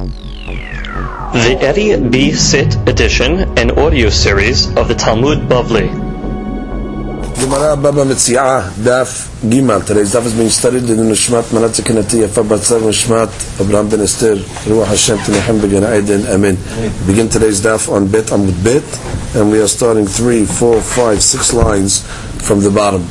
The Eddie B. Sit edition and audio series of the Talmud Bavli. Gemara Baba Metziah, Daf Gimal. Today's daf is being studied in the Nishmat Manatzik Nati Yafa Batzar Nishmat Abraham Ben Esther Ruach Hashem Tenechem B'Gan Eden Amen. We begin today's daf on Bet Amud Bet, and we are starting 3, 4, 5, 6 lines from the bottom.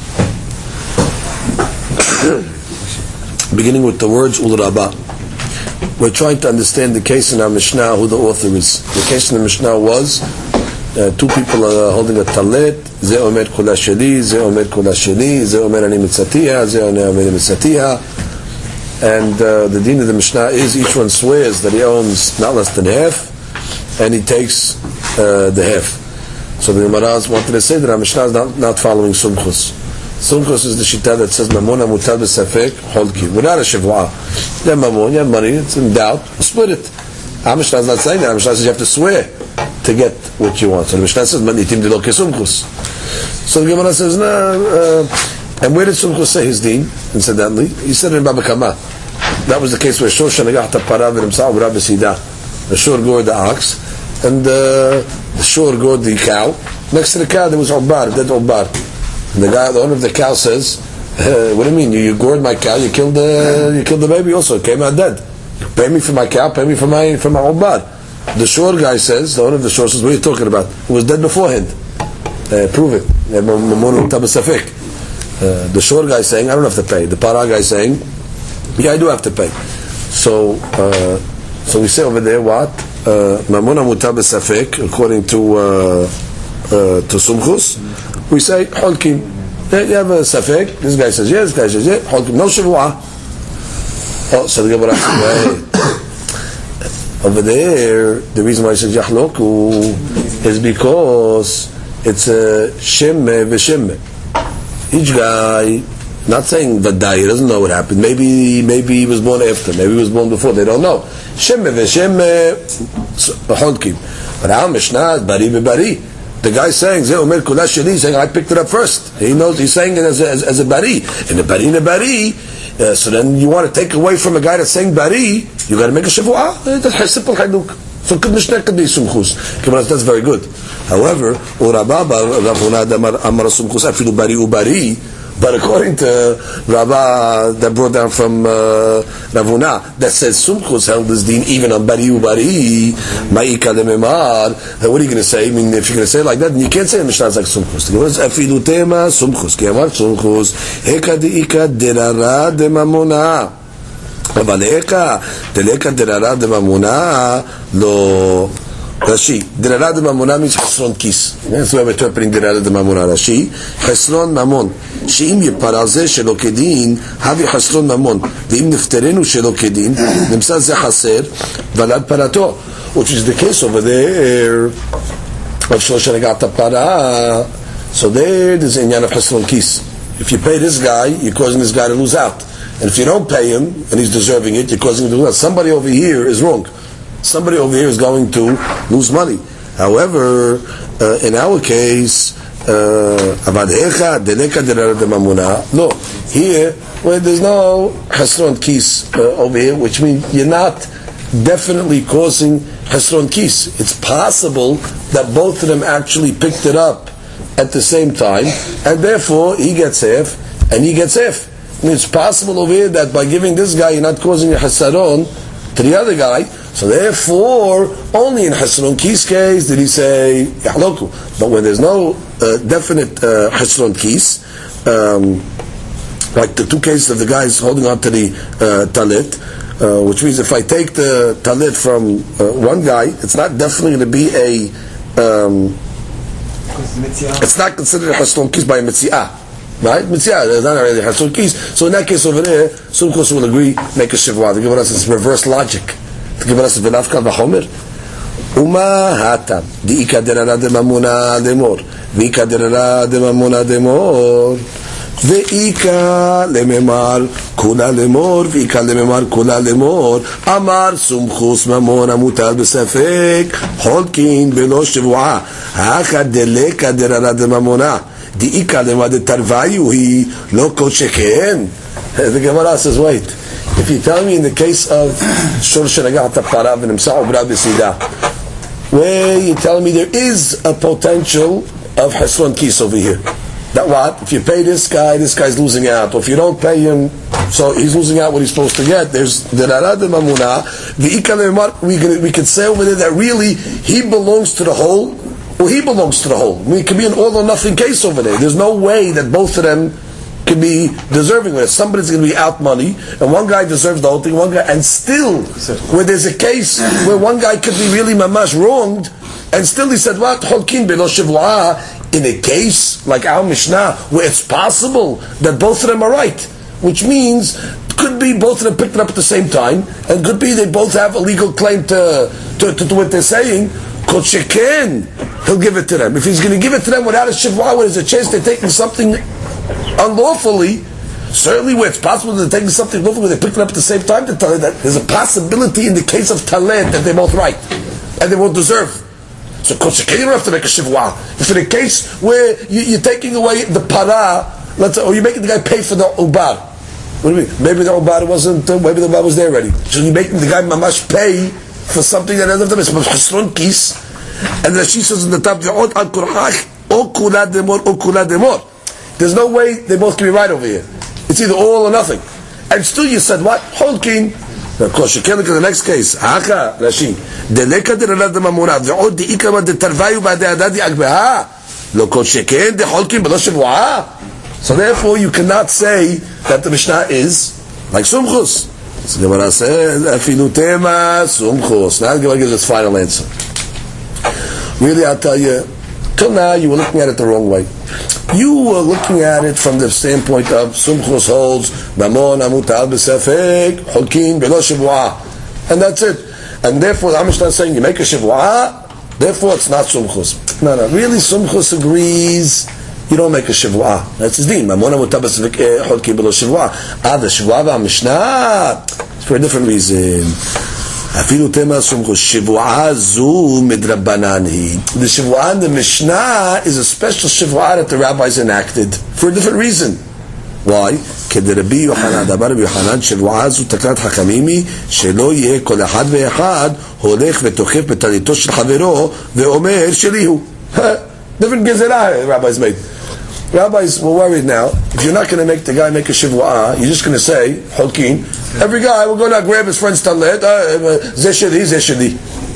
Beginning with the words Ul Rabba. We're trying to understand the case in our Mishnah, who the author is. The case in the Mishnah was two people holding a talit. Ze omer kula sheli, ze omer kula sheli, ze omer ani mitzatiha, ze omer ani mitzatiha. And the deen of the Mishnah is each one swears that he owns not less than half, and he takes the half. So the Gemaras wanted to say that our Mishnah is not following Sumchus. Sumchus is the shita that says mamona mutal b'safek holki, without a shivua. You have mamon, you have money, it's in doubt, split it. Our Mishnah is not saying that. Our Mishnah says you have to swear to get what you want. So the Mishnah says manitim dilo kesumchus. So the Gemara says no. And where did Sumchus say his deen? Incidentally, he said it in Baba Kama. That was the case where Shor shanagach para v'nimsal v'rab b'sida. The Shor gored the ox, and the Shor gored the cow. Next to the cow there was Obar, dead Obar. And the owner of the cow says, "What do you mean? You gored my cow? You killed the baby also. It came out dead. Pay me for my cow. Pay me for my Obar." The shore guy says, the owner of the shore says, "What are you talking about? It was dead beforehand. Prove it." The shore guy saying, "I don't have to pay." The para guy saying, "Yeah, I do have to pay." So we say over there what? Mamona muta b'safek, according to Sumchus. We say holkim. You have a safek. This guy says yes. This guy says yes. Holkim. No shavua. Oh, so the Gemara says, over there, the reason why it says yahloku is because it's a shemme v'shemme. Each guy, not saying vadai, he doesn't know what happened. Maybe he was born after. Maybe he was born before. They don't know. Shemme v'shemme holkim. But our Mishnah is bari b'bari. The guy saying, "Ze omer kula sheli," saying, "I picked it up first." He knows he's saying it as a bari, and a bari. So then you want to take away from a guy that's saying bari, you got to make a shavua. That's a simple haluk. So good Mishnah could be sumchus. That's very good. However, urababa Ravuna amar sumchus afilu bari ubari. But according to Rabba that brought down from Ravuna that says Sumchus held this deen even on Bari Ubari Ma'ika lememar. What are you going to say? I mean, if you're going to say it like that, then you can't say the Mishnah is like Sumchus. The Gemara is Afilu tema Sumchus. Ki amar Sumchus Heka deika derara demamona. אבל דלeka derara demamona lo. Rashi, derara de mamona means chesron kis. That's why we're interpreting derara de mamona. Rashi, chesron mamon. She'im yiparazeh shelo kedin, havi chesron mamon. Ve'im nifterenu shelo kedin, nimsa ze chaser, valad parato. Which is the case over there of Shlosh Nagata Para. So there's an inyan of chesron kis. If you pay this guy, you're causing this guy to lose out. And if you don't pay him, and he's deserving it, you're causing him to lose out. Somebody over here is wrong. Somebody over here is going to lose money. However, in our case, no, here, where there's no hasron kis over here, which means you're not definitely causing hasron kis. It's possible that both of them actually picked it up at the same time, and therefore he gets half, and he gets half. I mean, it's possible over here that by giving this guy, you're not causing a hasaron to the other guy. So therefore, only in Hasron Kis case did he say Yahloku. But when there's no definite Hasron Kis, like the two cases of the guys holding on to the talit, which means if I take the talit from one guy, it's not definitely going to be a it's not considered a Hasron Kis by a Mitziah. Right? Mitzvah, there's not really Hasron Kis. So in that case over there, Sumchus will agree, make a shivua. The Gemara says reverse logic. The Gemara says v'nafka v'chomer. Uma hatam diika derara demamuna demor v'ika derara demamuna demor ve'ika lememar kula lemor v'ika lememar kula lemor amar Sumchus mamona mutal b'safek holkin belo shivua haka deleka derara demamuna diika lemad tarvayu hi lo kol sheken. The Gemara says, wait, if you tell me in the case of Shor Shenagah Tapara v'Nimsa Ubra B'Sida, where you're telling me there is a potential of Hasron Kis over here. That what? If you pay this guy's losing out. Or if you don't pay him, so he's losing out what he's supposed to get. There's the Rarad Mamuna. We could say over there that really he belongs to the whole, or he belongs to the whole. I mean, it could be an all or nothing case over there. There's no way that both of them can be deserving of it. Somebody's going to be out money, and one guy deserves the whole thing, one guy, and still, where there's a case where one guy could be really mamash wronged, and still he said, what? Holkin belo shivua, in a case like our Mishnah, where it's possible that both of them are right, which means, could be both of them picked it up at the same time, and could be they both have a legal claim to do what they're saying. Kol sheken, he'll give it to them. If he's going to give it to them without a shivua, where there's a chance they're taking something unlawfully, certainly where it's possible that they're taking something lawfully, where they picked it up at the same time, to tell you that there's a possibility in the case of Talet that they're both right, and they both deserve. So you don't have to make a shivua. If in a case where you're taking away the para, let's say, or you're making the guy pay for the ubar. What do you mean? Maybe the ubar wasn't, maybe the ubar was there already. So you're making the guy mamash pay for something that doesn't have to be. And the she says in the top, there's no way they both can be right over here. It's either all or nothing. And still you said what? Holkin. Of course, you can't look at the next case. Haka, Rashi. Deleka de Ralad Mamuna. Ve'od de Ikama de Tarvayu ba de Adadi Agbeha. Lo kol sheken de Holkin belo shivua. So therefore, you cannot say that the Mishnah is like Sumchus. So the Gemara says, Afilu tema Sumchus. Now the Gemara gives its final answer. Really, I'll tell you, till now you were looking at it the wrong way. You were looking at it from the standpoint of Sumchus holds Mamon Amutal B'Sefek Holkin Belo Shivua, and that's it. And therefore, the Mishnah is saying you make a Shivua, therefore it's not Sumchus. No, really, Sumchus agrees you don't make a Shivua. That's his deen. Mamon Amutal B'Sefek Holkin Belo Shivua. The Shivua Mishnah, it's for a different reason. Afilu tema sumchus shivua zu midrabanan hi. The shivua in the Mishnah is a special shivua that the rabbis enacted for a different reason. Why? Kede Rabbi Yochanan, Damar Rabbi Yochanan, shivua zu taklat hakamimi shelo yeh kol echad ve'echad holech v'tochef betalito shel chavero ve'omer shelihu. Different gezerah the rabbis made. Rabbis were worried now. If you're not going to make the guy make a shivua, you're just going to say holkin. Every guy will go now grab his friend's talet. Zesheli.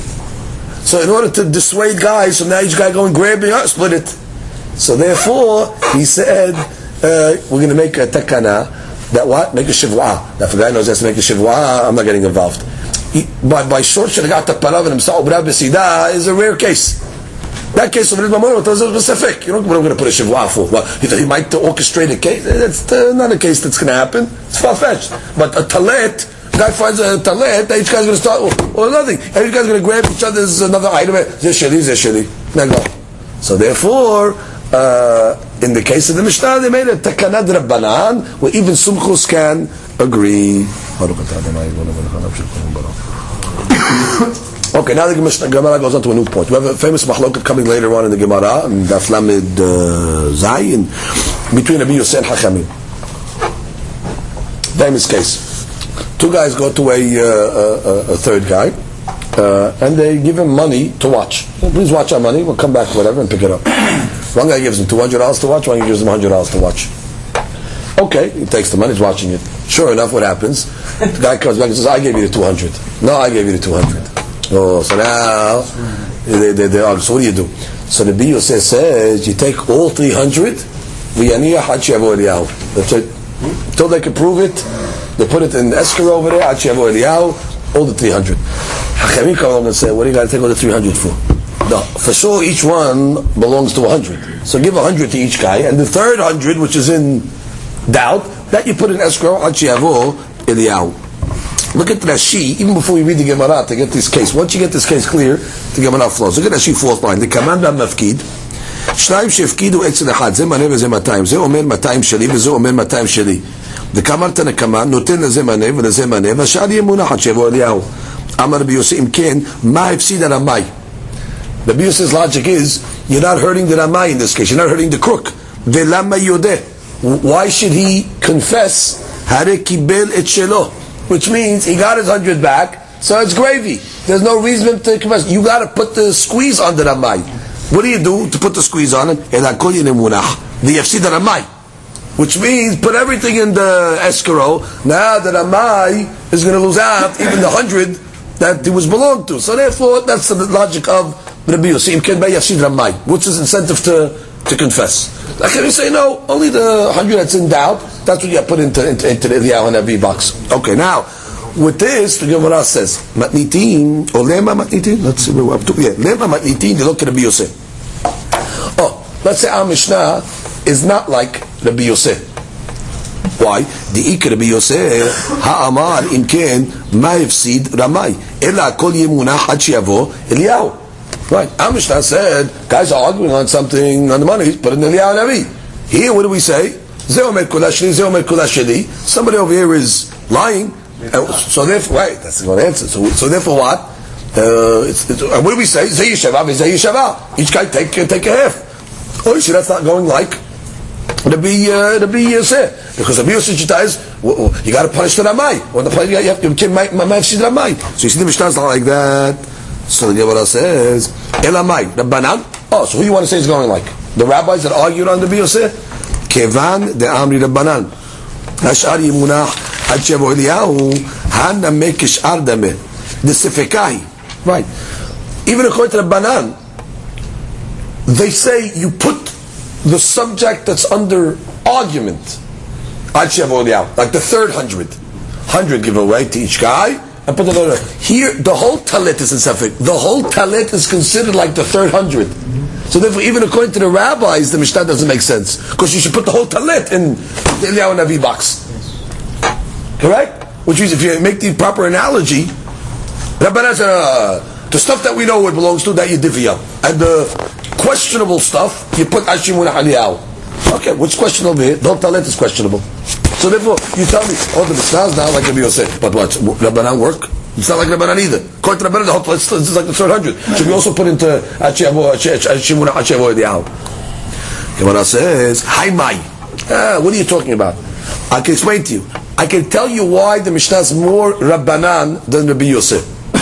So in order to dissuade guys, so now each guy go and grab it, split it. So therefore, he said, we're going to make a takana that what? Make a shivua. Now if a guy knows he has to make a shivua, I'm not getting involved. By short Shenagah Tapara v'Nimsa Ubra B'Sida is a rare case. That case of Mamon was specific. You don't know what I'm going to put a shivua for. Well, he might orchestrate a case. That's not a case that's going to happen. It's far-fetched. But a talet, guy finds a talet, each guy's going to start, or nothing. Every guy's going to grab each other's another item. Zesheli. So therefore, in the case of the Mishnah, they made a takanad rabbanan, where even Sumchus can agree. Okay, now the Gemara goes on to a new point. We have a famous mahloket coming later on in the Gemara, in Daf Lamed Zayin, between Rabbi Yosef and Hachamim. Famous case. Two guys go to a third guy, and they give him money to watch. Please watch our money, we'll come back, whatever, and pick it up. One guy gives him $200 to watch, one guy gives him $100 to watch. Okay, he takes the money, he's watching it. Sure enough, what happens? The guy comes back and says, I gave you the 200. No, I gave you the 200. Oh, so now they argue. So what do? So the Rabbi Yosef says you take all 300. That's it. Until they can prove it, they put it in the escrow over there. All the 300. Hachamim come along and say, what do you got to take all the 300 for? No, for sure each one belongs to 100. So give 100 to each guy, and the third 100, which is in doubt, that you put in escrow. Look at Rashi, even before we read the Gemara, to get this case. Once you get this case clear, the Gemara flows. Look at Rashi, fourth line. The command mafkid. שניים שהפקידו אצל אחד, זה מנה וזה 200, זה אומר 200 שלי וזה אומר 200 שלי. וכאמרת נקמה, נותן לזה מנה ולזה מנה, והשאר יהיה מונחת שיבוא אליהו. אמר רבי יוסי, אם כן, מה הפסיד הרמאי? Rabbi Yosef's logic is, you're not hurting the Ramai in this case, you're not hurting the crook. ולמה יודע? Why should he confess? הרי קיבל את שלו. which means he got his 100 back, so it's gravy. There's no reason to confess. You got to put the squeeze on the Ramai. What do you do to put the squeeze on it? The Yafsid Ramai. Which means put everything in the escrow. Now the Ramai is going to lose out even the 100 that he was belonged to. So therefore, that's the logic of Rabbi Yossi. What's his incentive to confess? Like you say, no, only the 100 that's in doubt, that's what you put into the Eliyahu Hanavi box. Okay, now, with this, the Gemara says, Matnitin, or Lema Matnitin, let's see where we're up to. Yeah, Lema Matnitin, they look at Rabbi Yossi. Oh, let's say our Mishnah is not like Rabbi Yossi. Why? The Ikar Rabbi Yossi, Ha'amar, Imken, Ma'ifsid, Ramai. Ela kol yemunah ad sheyavo Eliyahu. Right. Our Mishnah said, guys are arguing on something, on the money, put it in Eliyahu Navi. Here, what do we say? Somebody over here is lying. So therefore, right, that's the answer. So therefore what? And what do we say? Zeh Yishava. Each guy take a half. Oh, you see, that's not going like Rabbi Yosef. Because Rabbi Yosef is, you got to punish the Ramai. When the you have to kill my Ramai. So you see, the Mishnah is not like that. So the Gemara says, Elamai, Rabbanan. Oh, so who you want to say is going like? The rabbis that argued on Rabbi Yosef? Kevan de Amri Rabbanan. Ash'ar yimunah ad shevo Eliyahu hana mekish ardame. The Sefekai. Right. Even according to Rabbanan, they say you put the subject that's under argument ad shevo Eliyahu, like the third 100 give away to each guy. And put the here, the whole talit is in Sefik. The whole talit is considered like the third 100. So therefore, even according to the rabbis, the Mishnah doesn't make sense. Because you should put the whole talit in the Eliyahu Navi box. Correct? Which means if you make the proper analogy, Rabbanan said, the stuff that we know what belongs to, that you divvy up. And the questionable stuff, you put Ashimuna Eliyahu. Okay, what's questionable here? The whole talit is questionable. So therefore, you tell me, oh, the Mishnah is not like Rabbi Yosef. But what? Rabbanan work? It's not like Rabbanan either. According to Rabbanan, the whole place is like the third 100. Should we also put into Shimuna Achevo Eliyahu? Gemara says, Hi Mai. What are you talking about? I can explain to you. I can tell you why the Mishnah is more Rabbanan than Rabbi Yosef.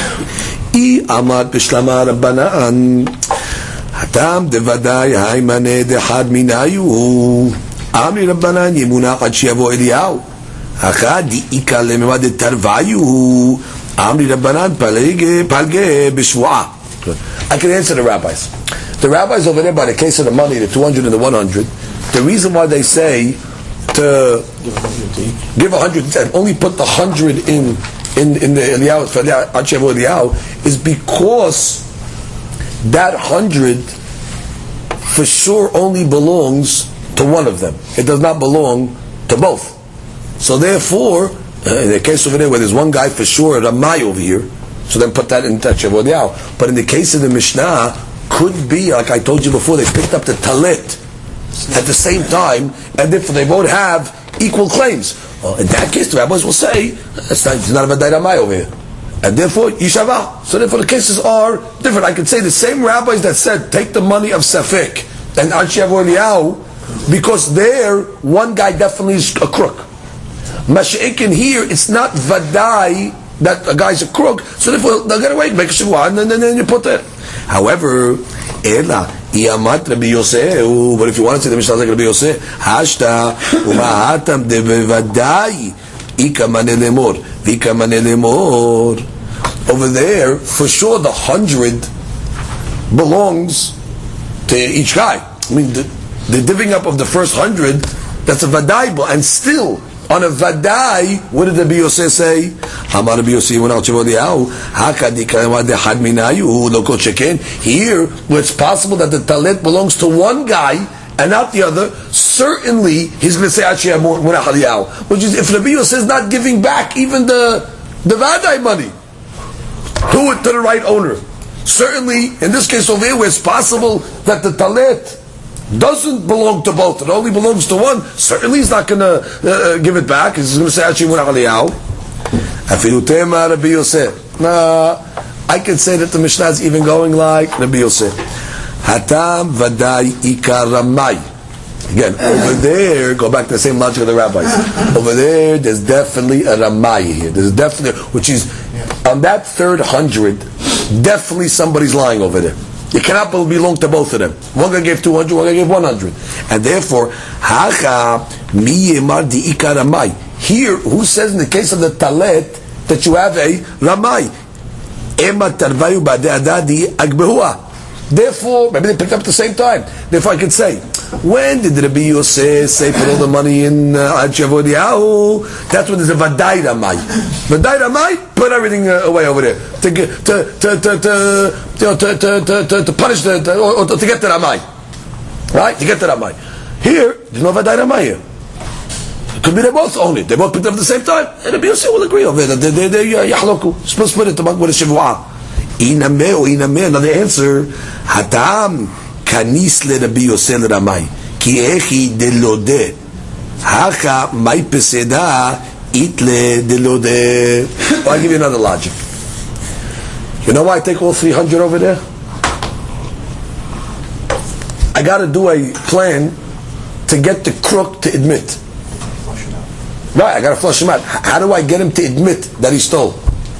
I amad bishlama Rabbanan. Hatam devadai haimane dehad minayu. Amri Rabbanan yemuna ad sheyavo Eliyahu. Achad di'ika lememad tarvayu. Amri Rabbanan palge b'shvuah. I can answer the rabbis. The rabbis over there, by the case of the money, the 200 and the 100, the reason why they say to give 100 and only put the 100 in the Eliyahu for ad sheyavo Eliyahu is because that 100 for sure only belongs to one of them. It does not belong to both. So therefore, in the case over there where there's one guy for sure, Ramai over here, so then put that in Sheyavo Eliyahu. But in the case of the Mishnah, could be, like I told you before, they picked up the talit at the same time, and therefore they both have equal claims. Well, in that case, the rabbis will say, it's not a Vadai Ramai over here. And therefore, Yishava. So therefore the cases are different. I could say the same rabbis that said, take the money of Safek and ad sheyavo Eliyahu, because there, one guy definitely is a crook. Masha'ik here, it's not vadai that a guy's a crook, so therefore they'll get away, make a shivua, and then you put it. However, Ela, Iamat Rabbi Yosef, but if you want to say the Mishnah like Rabbi Yosef, Hashta, Umahatam de Vadai, Ika Mane Lemor, Vika Mane Lemor. Over there, for sure the 100 belongs to each guy. I mean, the divvying up of the first 100, that's a vadai, and still on a vadai, what did Rabbi Yosef say? Amar Rabbi Yosef when here, where it's possible that the talit belongs to one guy and not the other, certainly he's going to say which is if Rabbi Yosef is not giving back even the vadai money to the right owner. Certainly, in this case over here, where it's possible that the talit doesn't belong to both, it only belongs to one, certainly he's not going to give it back. He's going to say, I can say that the Mishnah is even going like Rabbi Yosef. Hatam vadai ikar ramai. Again, over there, go back to the same logic of the rabbis. Over there, there's definitely a Ramai here. There's definitely, which is, on that third 100, definitely somebody's lying over there. You cannot belong to both of them. One guy gave 200, one guy gave 100. And therefore, Hacha miyemar di ika Ramai. Here, who says in the case of the Talet that you have a Ramai? Ema tarvayu ba'de adadi agbehua. Therefore, maybe they picked up at the same time. Therefore, I could say, when did Rabbi Yosef say put all the money in Ad Shavodiyahu? That's when there's a Vadai Ramai. Vadai Ramai, put everything away over there to punish or to get the Ramai, right? To get the Ramai. Here, there's no Vadai Ramai here. It could be they both own it. They both picked up at the same time, and Rabbi Yosef will agree over it. They yahloku. Split it among with a Shavua. Another answer. Hatam kanis le Rabbi Yosef le Ramai ki echi delode haka mai peseda itle delode. I'll give you another logic. You know why I take all 300 over there? I got to do a plan to get the crook to admit. Right, I got to flush him out. How do I get him to admit that he stole?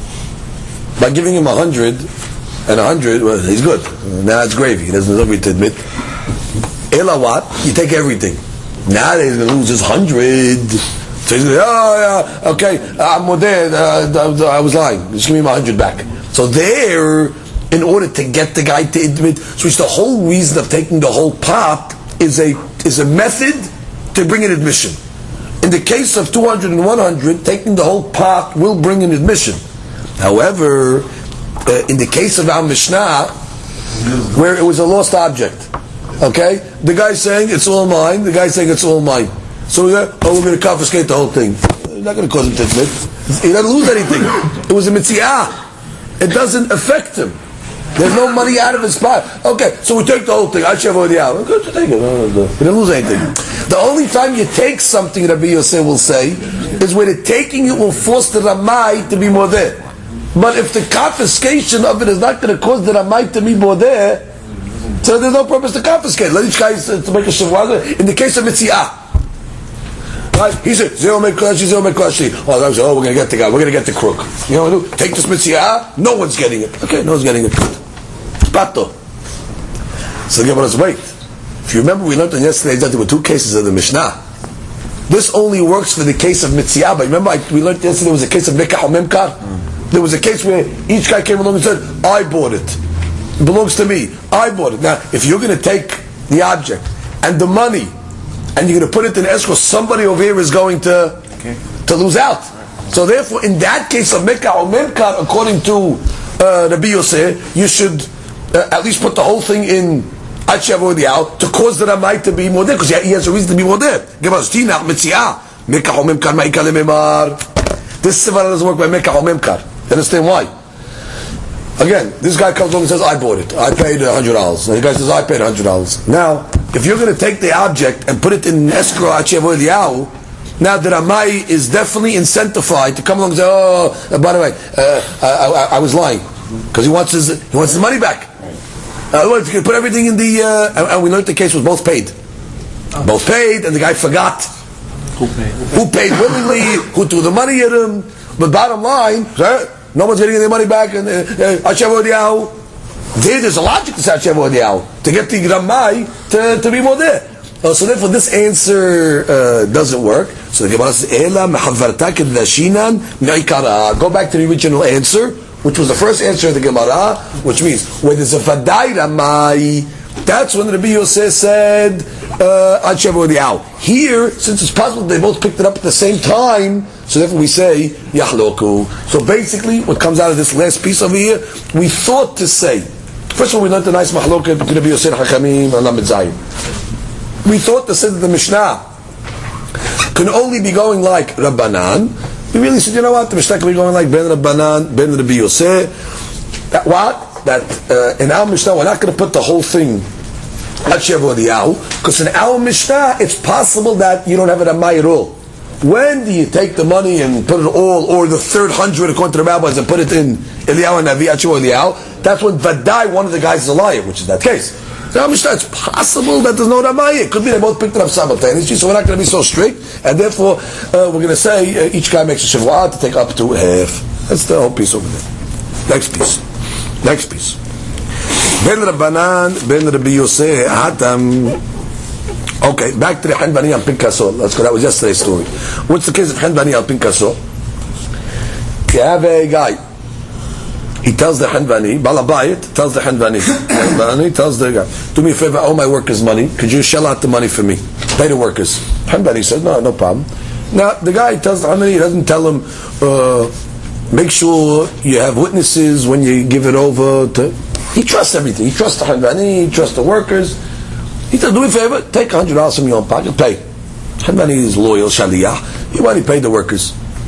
By giving him 100 and 100, well, he's good. Now it's gravy. He doesn't deserve to admit. Ela what? You take everything. Now he's going to lose his 100. So he's going to, oh yeah, okay, I'm modern. I was lying. Just give me my 100 back. So there, in order to get the guy to admit, so it's the whole reason of taking the whole pot is a method to bring an admission. In the case of 200 and 100, taking the whole pot will bring an admission. However, in the case of our Mishnah, where it was a lost object, okay, the guy's saying it's all mine, the guy's saying it's all mine. So we're going to confiscate the whole thing. It's not going to cause him to admit. He doesn't lose anything. It was a mitzvah. It doesn't affect him. There's no money out of his pot. Okay, so we take the whole thing. I should have the hour. Good to take it. He didn't lose anything. The only time you take something, Rabbi Yosef will say, is when the taking it will force the Ramai to be more there. But if the confiscation of it is not going to cause the Ramai to be more there, so there's no purpose to confiscate. Let each guy to make a shavua. In the case of mitzvah, right? He said, zero meklashi. Oh, we're going to get the guy. We're going to get the crook. You know what I do? Take this mitzvah. No one's getting it. Okay, no one's getting it. Pato. So the Gemara says, wait. If you remember, we learned on yesterday that there were two cases of the Mishnah. This only works for the case of mitzvah. But remember, we learned yesterday there was a case of mekah or memkar. There was a case where each guy came along and said, I bought it. It belongs to me. I bought it. Now, if you're going to take the object and the money and you're going to put it in escrow, somebody over here is going to lose out. So therefore, in that case of Mekah or Memkar, according to Rabbi Yosef, you should at least put the whole thing in Achav or the Al to cause the Ramai to be more there, because he has a reason to be more there. Give us Tina, Mitzia, Mekah or Memkar, Ma'ika Lememar. This Sivara doesn't work by Mekah or Memkar. You understand why? Again, this guy comes along and says, I bought it. I paid $100. And the guy says, I paid $100. Now, if you're going to take the object and put it in escrow, now the Ramai is definitely incentivized to come along and say, oh, by the way, I was lying. Because he wants his money back. Otherwise, you can put everything in the... and we learned the case was both paid. Both paid, and the guy forgot. Who paid willingly, who threw the money at him. But bottom line, no one's getting their money back, and there's a logic to say to get the Ramai to be more there. So therefore this answer doesn't work. So the Gemara says, go back to the original answer, which was the first answer of the Gemara, which means when there's a Vadai Ramai, that's when Rabbi Yosef said here, since it's possible they both picked it up at the same time, so therefore we say Yahloku. So basically what comes out of this last piece over here, we thought to say, first of all we learned the nice Mahloket between Rabbi Yosef Hakamim and Lamed Zayin. We thought to say that the Mishnah can only be going like Rabbanan. We really said, you know what, the Mishnah can be going like Ben Rabbanan, Ben Rabbi Yosef. That what? That in our Mishnah we're not going to put the whole thing because in our Mishnah it's possible that you don't have it a Ramai at all. When do you take the money and put it all, or the third 100 according to the rabbis, and put it in Eliyahu and Navi Achiv Eliyahu? That's when Vadai, one of the guys, is a liar, which is that case. Now, Mishnah, it's possible that there's no Ramai. It could be they both picked it up simultaneously, so we're not going to be so strict, and therefore we're going to say each guy makes a Shavuot to take up to half. That's the whole piece over there. Next piece. Ben Rabbanan, Ben Rabbi Yosef, Hatam. Okay, back to the Hanbani al Pinkaso. Let's go. That was yesterday's story. What's the case of Hanbani al Pinkaso? You have a guy. He tells the Hanbani, Balabayit tells the Hanbani, tells the guy, do me a favor, I owe my workers money. Could you shell out the money for me? Pay the workers. Hanbani says, no problem. Now the guy tells the Hanbani, he doesn't tell him, make sure you have witnesses when you give it over to. He trusts everything. He trusts the Hanbani, he trusts the workers. He says, do me a favor, take $100 from your own pocket, pay. Hanbani is loyal, Shaliyah. He wanted to pay the workers.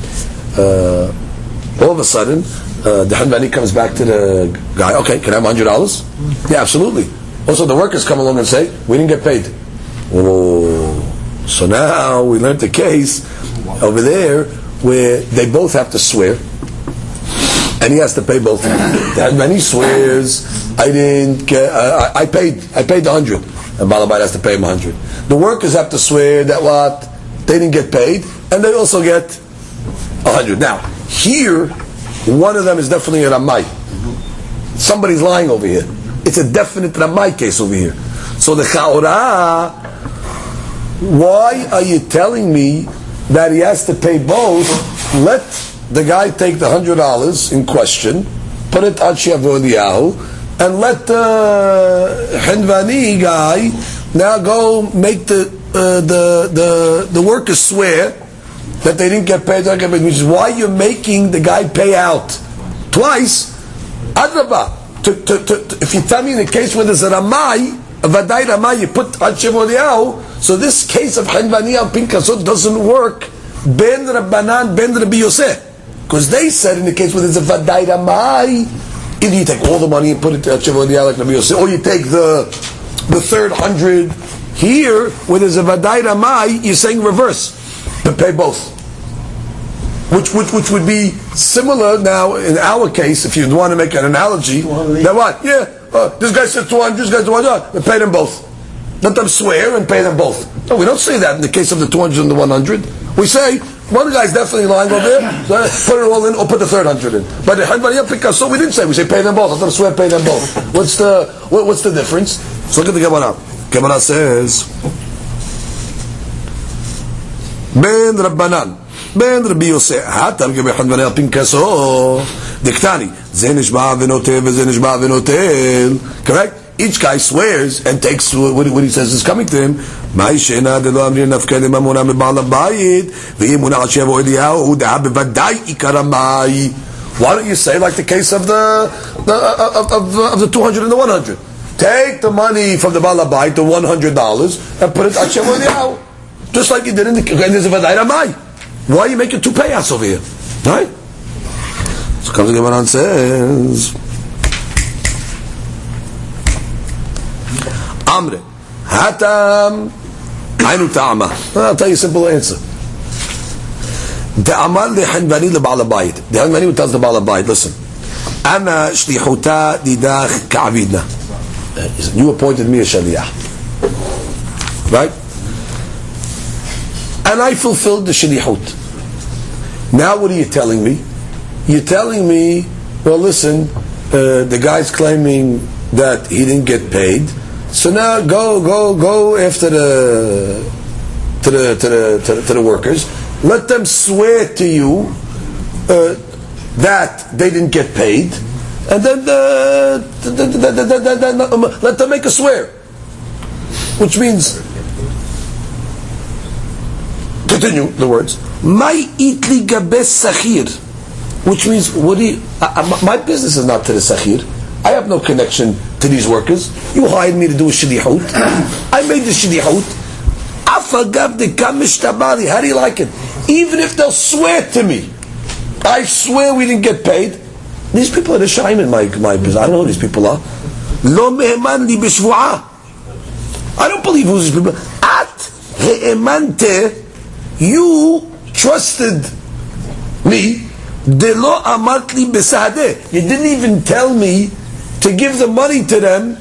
All of a sudden, the Hanbani comes back to the guy, okay, can I have $100? Yeah, absolutely. Also, the workers come along and say, we didn't get paid. Oh, so now we learned the case over there where they both have to swear, and he has to pay both. The Hanbani swears, I paid the 100, and Balabayit has to pay him 100. The workers have to swear that what? They didn't get paid, and they also get 100. Now, here, one of them is definitely a Ramai. Somebody's lying over here. It's a definite Ramai case over here. So the Cha'orah, why are you telling me that he has to pay both? Let the guy take the $100 in question, put it on Eliyahu, and let the Hanbani guy now go make the workers swear that they didn't get paid, which is why you're making the guy pay out twice. Adrabah, if you tell me in a case where there's a Ramai, a Vadai Ramai, you put Anshev Eliyahu, so this case of Hanbani al Pinkasot doesn't work Ben Rabbanan, Ben Rabbi Yosef, because they said in the case where there's a Vadai Ramai, either you take all the money and put it to Anshev Eliyahu like Rabbi Yosef, or you take the third 100. Here, where there's a Vadai Ramai, you're saying reverse. To pay both, which would be similar now in our case. If you want to make an analogy, that what? Yeah, this guy said 200, this guy said 200. Pay them both. Let them swear and pay them both. No, we don't say that in the case of the 200 and the 100. We say one guy's definitely lying over there. So put it all in, or put the third 100 in. But the Hanbani Picasso, we didn't say. We say pay them both. Let them swear, pay them both. What's the difference? So look at the Gemara. Gemara says, Ben Rabbanan, Ben Rabbi Yosef, Hatam Gebe Hanbani al Pinkaso, Diktani, Ze nishba v'notel v'ze nishba v'notel. Correct? Each guy swears and takes what he says is coming to him. Ma'ay she'ena de lo amri nafka lemamuna me'ba'al habayit ve'imuna al she'avo Eliyahu u'da'a bevadai ikaramai. Why don't you say like the case of the 200 and the 100? Take the money from the Baal Habayit, the $100, and put it on She'avo Eliyahu. Just like you did in the case of Vadai Ramai. Why are you making two payouts over here? Right? So comes the Gemara and says, Amre, Hatam, Ainu Ta'ama. I'll tell you a simple answer. The Amal the Hanbani the Baal Habayit. The Hanbani who tells the Baal Habayit, listen, Ana shlichuta didach ka'avidna. You appointed me a Shaliyah. Right? And I fulfilled the Shalihut. Now what are you telling me? You're telling me, well listen, the guy's claiming that he didn't get paid, so now go after the workers, let them swear to you that they didn't get paid, and then let them make a swear, which means, continue the words, my itli gabes sachir, which means my business is not to the sachir. I have no connection to these workers. You hired me to do a shidihut. I made the shidihut. Afagav de kamishtabali. How do you like it? Even if they'll swear to me, I swear we didn't get paid. These people are the shaim in my business. I don't know who these people are. Lo meheman li b'shvu'ah. I don't believe who these people are. At he'emante, you trusted me. De lo amart li b'sadeh. You didn't even tell me to give the money to them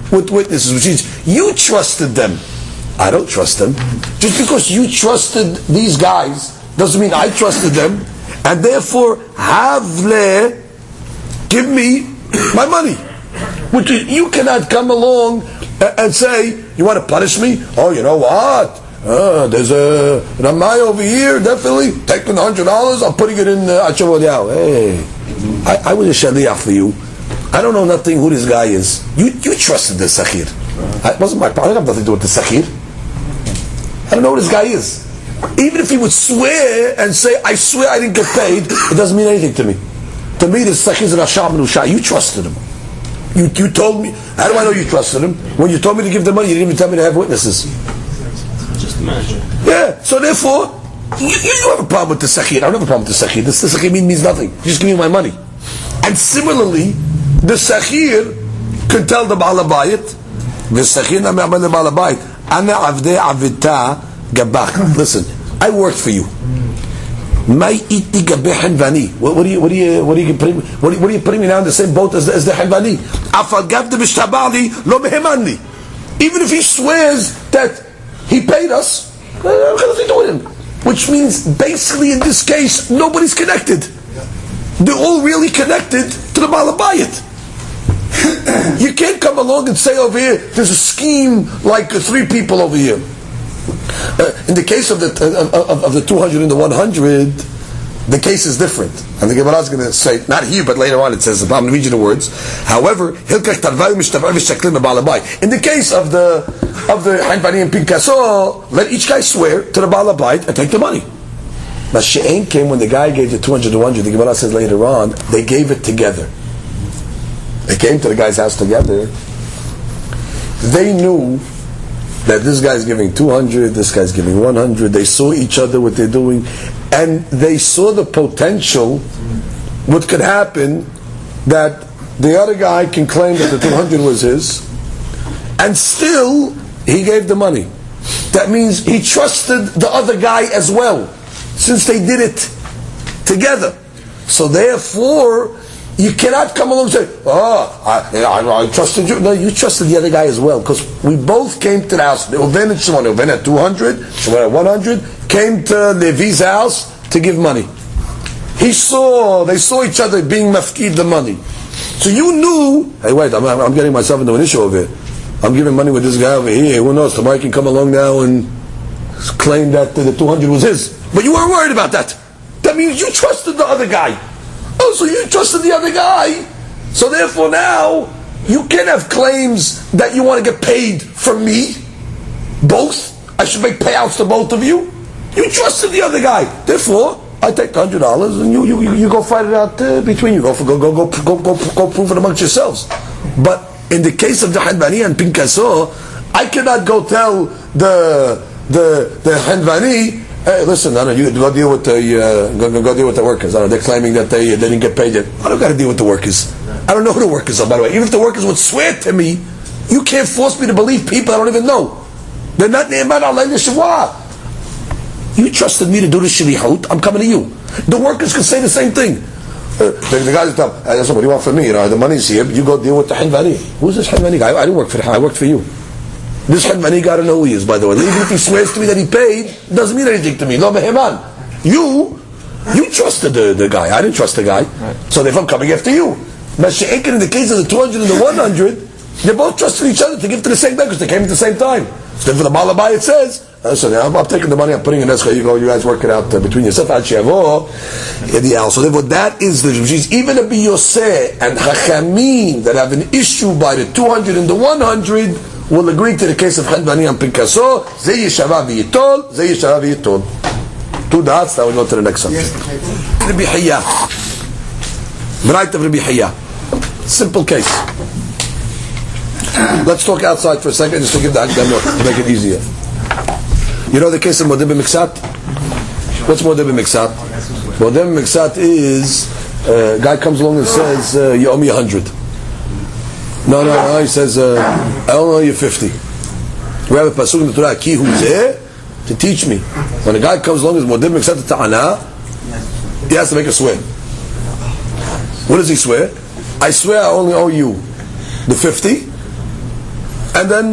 with witnesses, which means you trusted them. I don't trust them. Just because you trusted these guys doesn't mean I trusted them, and therefore, havle, give me my money. Which is, you cannot come along and say, you want to punish me? Oh, you know what? There's a Ramai over here, definitely, taking $100, I'm putting it in Achavodiao. Hey, I was a shaliach for you. I don't know nothing who this guy is. You trusted the Sakhir. It wasn't my problem. I have nothing to do with the Sakhir. I don't know who this guy is. Even if he would swear and say, I swear I didn't get paid, it doesn't mean anything to me. To me, the Sakhir is an Asham and Usha. You trusted him. You told me. How do I know you trusted him? When you told me to give the money, you didn't even tell me to have witnesses. Just imagine. Yeah, so therefore, you have a problem with the Sakhir. I don't have a problem with the Sakhir. The Sakhir means nothing. Just give me my money. And similarly, the Sakhir could tell the Baal Habayit, the Sakhir na me'amal the Baal Habayit, ana avdei avita gabach. Listen, I worked for you. May iti gabeh hanvani. What are you putting me now in the same boat as the hanvani? Afal gavde b'shtabali lo behemani. Even if he swears that he paid us, which means basically in this case nobody's connected. They're all really connected to the Baal Habayit. You can't come along and say over here there's a scheme like 3 people over here. In the case of the 200 and the 100, the case is different. And the Gemara is going to say, not here, but later on it says, I'm going to read you the words. However, in the case of the Hanbani and Pinkaso, let each guy swear to the Baal Habayit and take the money. But She'en came when the guy gave the 200 to 100, the Gemara says later on, they gave it together. They came to the guy's house together. They knew that this guy's giving 200, this guy's giving 100. They saw each other, what they're doing, and they saw the potential, what could happen, that the other guy can claim that the 200 was his, and still he gave the money. That means he trusted the other guy as well, since they did it together. So therefore, you cannot come along and say, I trusted you. No, you trusted the other guy as well, because we both came to the house. Reuven and Shimon. Reuven had 200, Shimon had 100, came to Levi's house to give money. They saw each other being mafkid the money. So you knew, hey wait, I'm getting myself into an issue over here. I'm giving money with this guy over here. Who knows, somebody can come along now and claim that the 200 was his. But you weren't worried about that. That means you trusted the other guy. Oh, so you trusted the other guy. So therefore now, you can have claims that you want to get paid from me. Both. I should make payouts to both of you. You trusted the other guy. Therefore, I take $100 and you go fight it out between you. Go prove it amongst yourselves. But in the case of the Hanbani and Pinkaso, I cannot go tell the Hanbani, hey, listen, I don't know, you go deal with the workers. I don't know, they're claiming that they didn't get paid yet. I don't got to deal with the workers. I don't know who the workers are, by the way. Even if the workers would swear to me, you can't force me to believe people I don't even know. They're not ne'eman alei l'shavua. You trusted me to do the shlichut, I'm coming to you. The workers can say the same thing. The guys tell, what do you want from me? The money's here, you go deal with the Hanbani. Who's this Hanbani guy? I didn't work for him, I worked for you. This Hanbani guy, I don't know who he is, by the way. Even if he swears to me that he paid, doesn't mean anything to me. No meheman. You trusted the guy. I didn't trust the guy. Right. So therefore I'm coming after you. But she'ekin, in the case of the 200 and the 100, they both trusted each other to give to the same guy because they came at the same time. So then for the Baal Habayit it says, so now I'm taking the money, I'm putting it in Escha, you guys work it out between yourself, ideal. So therefore that is the Jews. Even a Biyoseh and Chachamim that have an issue by the 200 and the 100 will agree to the case of Hanbani and Pinkaso. Ze yeshava v'yitol, ze yeshava v'yitol. 2 dots, now we go to the next subject. Rabbi Hiya. Right of Rabbi Hiya. Simple case. Let's talk outside for a second just to give the demo to make it easier. You know the case of Modeh B'Miksat? What's Modeh B'Miksat? Modeh B'Miksat is a guy comes along and says, you owe me 100. No, he says, I only owe you 50. We have a pasuk in the Torah, Ki hu zeh, to teach me. When a guy comes along and says, Modeh B'Miksat ta'ana, he has to make a swear. What does he swear? I swear I only owe you the 50, and then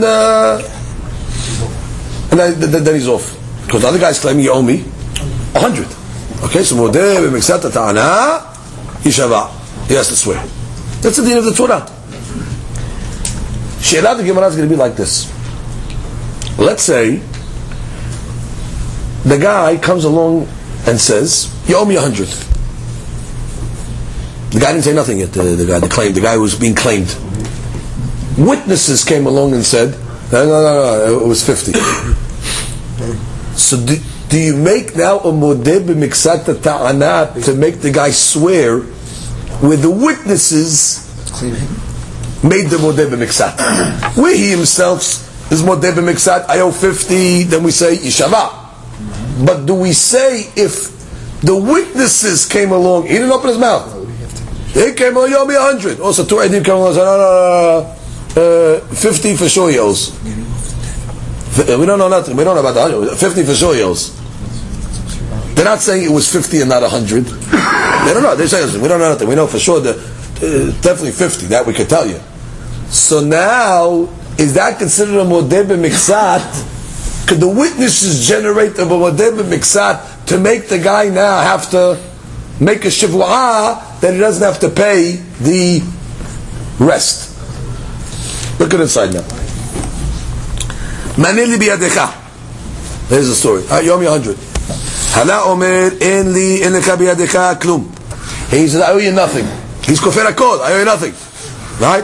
he's off. Because the other guy's claiming you owe me 100. Okay, so modeh b'miksat ta'ana yishava. He has to swear. That's the deen of the Torah. She'elah the Gemara is going to be like this. Let's say the guy comes along and says, you owe me 100. The guy didn't say nothing yet, the guy who was being claimed. Witnesses came along and said, no, it was 50. So do you make now a modeh b'miksat ta'ana to make the guy swear where the witnesses made the modeh b'miksat? Where he himself is modeh b'miksat, I owe 50, then we say yishava. But do we say if the witnesses came along, he didn't open his mouth, he came along, you owe me 100. Also, two Edim came along and said, no, 50 for sure he owes. We don't know nothing. We don't know about the 100. 50 for sure he owes. They're not saying it was 50 and not 100. They don't know. They're saying we don't know nothing. We know for sure that definitely 50. That we could tell you. So now, is that considered a modeh b'miksat? Could the witnesses generate a modeh b'miksat to make the guy now have to make a shivua that he doesn't have to pay the rest? Look at inside now. Manili biyadecha. There's the story. You owe me 100. Hala omer en li en leka biyadecha klum. He says, I owe you nothing. He's kofer hakol. I owe you nothing. Right?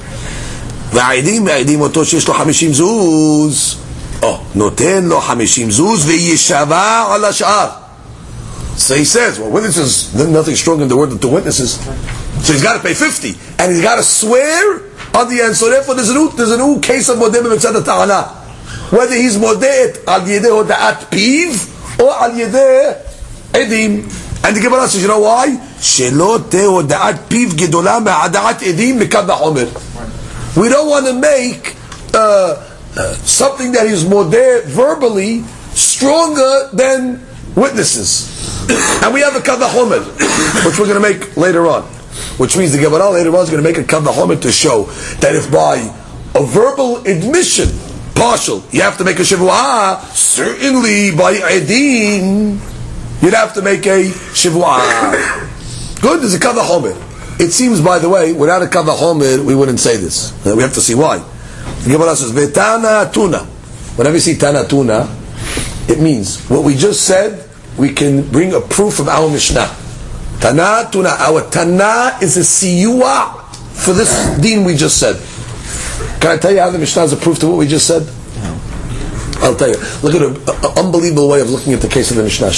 והעדים אותו שיש לו 50 זוז. נותן לו 50 זוז וישבה על השאר. So he says, well, witnesses, there's nothing strong in the word of the witnesses. So he's got to pay 50. And he's got to swear on the end. So therefore there's a new case of modeh b'miksat ta'ana. Whether he's modeh al yedeh hoda'at piv or al yedeh edim. And the Gemara says, you know why? Shelo te hoda'at piv gedola me'ada'at edim mikad ha'omer. We don't want to make something that is modeh verbally stronger than witnesses. And we have a kavah homer, which we're going to make later on. Which means the Gemara later on is going to make a kavah homer to show that if by a verbal admission, partial, you have to make a shivua, certainly by edim, you'd have to make a shivua. Good, there's a kavah homer. It seems, by the way, without a kavah homer, we wouldn't say this. We have to see why. The Gemara says, Vetana tuna. Whenever you see tana tuna, it means what we just said, we can bring a proof of our Mishnah. Tana tuna. Our tana is a siyua for this deen we just said. Can I tell you how the Mishnah is a proof to what we just said? I'll tell you. Look at an unbelievable way of looking at the case of the Mishnah.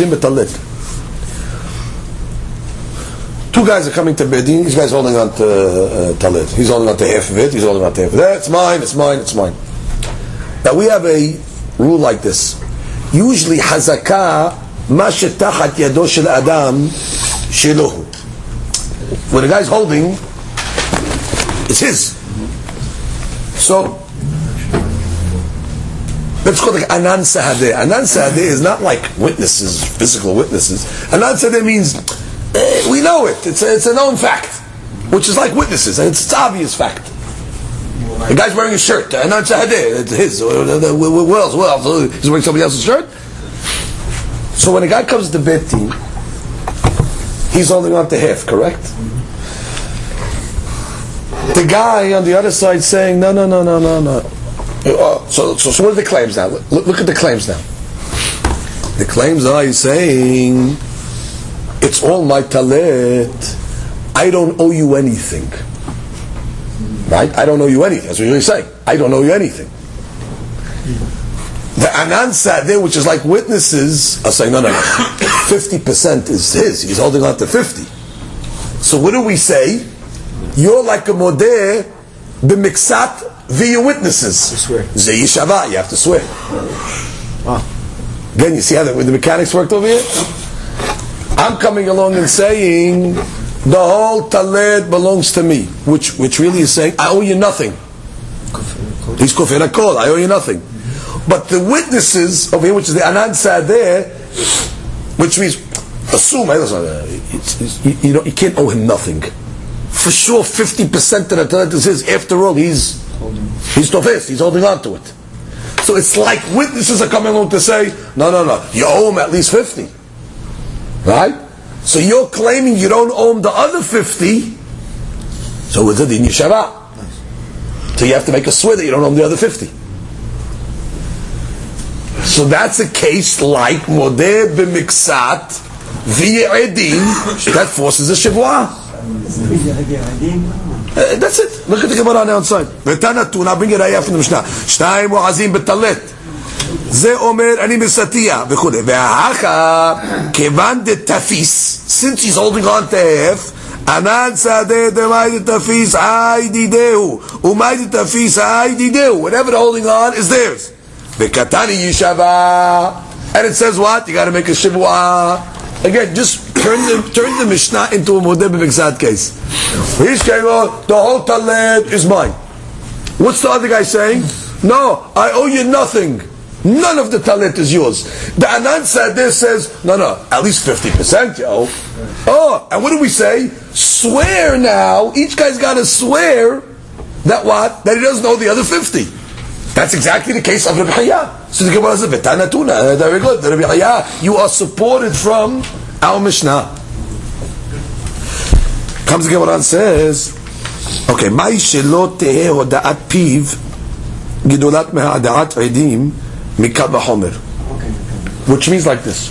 Two guys are coming to Bedin. This guy's holding on to talit. He's holding on to half of it. He's holding on to half of it. It's mine. It's mine. It's mine. Now we have a rule like this. Usually hazakah ma shetachat yado shel adam shelohu. When the guy's holding, it's his. So let's call it anan sahadeh. Anan sahadeh is not like witnesses, physical witnesses. Anan sahadeh means we know it. It's a known fact, which is like witnesses, and it's obvious fact. The guy's wearing a shirt, anan sahadeh. It's his. What else? He's wearing somebody else's shirt. So when a guy comes to Beit Din, he's holding on to half, correct? The guy on the other side saying, no. So what are the claims now? Look at the claims now. The claims are saying, it's all my talit. I don't owe you anything. Right? I don't owe you anything. That's what you're saying. I don't owe you anything. The anan sadeh, which is like witnesses, are saying, no. 50% is his. He's holding on to 50. So what do we say? You're like a modeh b'miksat via witnesses. You swear. Zeh yishava, you have to swear. Again, you see how the mechanics worked over here? I'm coming along and saying the whole talet belongs to me, which really is saying I owe you nothing. He's kofer hakol, I owe you nothing. But the witnesses over here, which is the anan sadeh, which means assume you can't owe him nothing. For sure, 50% of the talet is his. After all, he's He's tofes, he's holding on to it. So it's like witnesses are coming along to say, no, you owe him at least 50. Right? So you're claiming you don't owe him the other 50, so it's a din yeshava. So you have to make a swear that you don't owe him the other 50. So that's a case like modeh b'miksat v'ye'edim that forces a shivua. That's it. Look at the Gemara on the outside. V'tanatun, I'll bring it right from the Mishnah. Shtayim mu'azim b'talet. Ze omer ani misatiya v'chudeh. Ve'ahacha kevan de tafis. Since he's holding on to half, anan sadeh demai de tafis ay didehu. Umay de tafis ay didehu. Whatever they're holding on is theirs. Ve'katani yishava. And it says what? You got to make a shivua. Again, just turn the Mishnah into a modeh b'miksat case. He's saying, the whole talet is mine. What's the other guy saying? No, I owe you nothing. None of the talet is yours. The Anan Sadeh says, no, at least 50%, yo. Oh, and what do we say? Swear now. Each guy's got to swear that what? That he doesn't owe the other 50. That's exactly the case of Rabbi Chaya. So the Gemara says, "V'tanatuna." Very good. Rabbi Chaya, you are supported from our Mishnah. Comes the Gemara and says, "Okay, ma'y shelo teheh hoda'at piv gidolat meha'adaat edim mikal v'chomer," which means like this: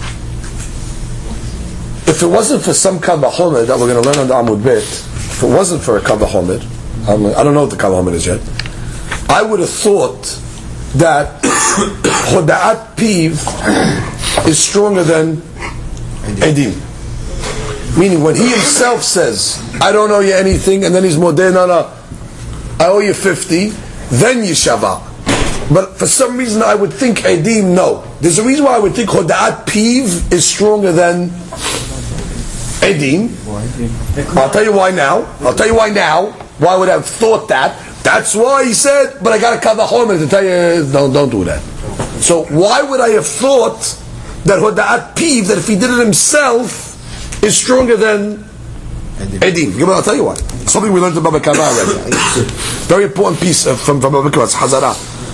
if it wasn't for some kal v'chomer that we're going to learn on the Amud Bet, if it wasn't for a kal v'chomer, I don't know what the kal v'chomer is yet. I would have thought that Hoda'at Piv is stronger than Edim. Meaning when he himself says, I don't owe you anything, and then he's modeh, no, I owe you 50, then Yishava. But for some reason I would think Edim, no. There's a reason why I would think Hoda'at Piv is stronger than Edim. I'll tell you why now. Why would I have thought that? That's why he said, but I got to cut the hormone to tell you, don't do that. So why would I have thought that Hoda'at Piv, that if he did it himself, is stronger than Edim? I'll tell you why. Something we learned about Baba Kama already. Very important piece from Baba Kama, Hazara.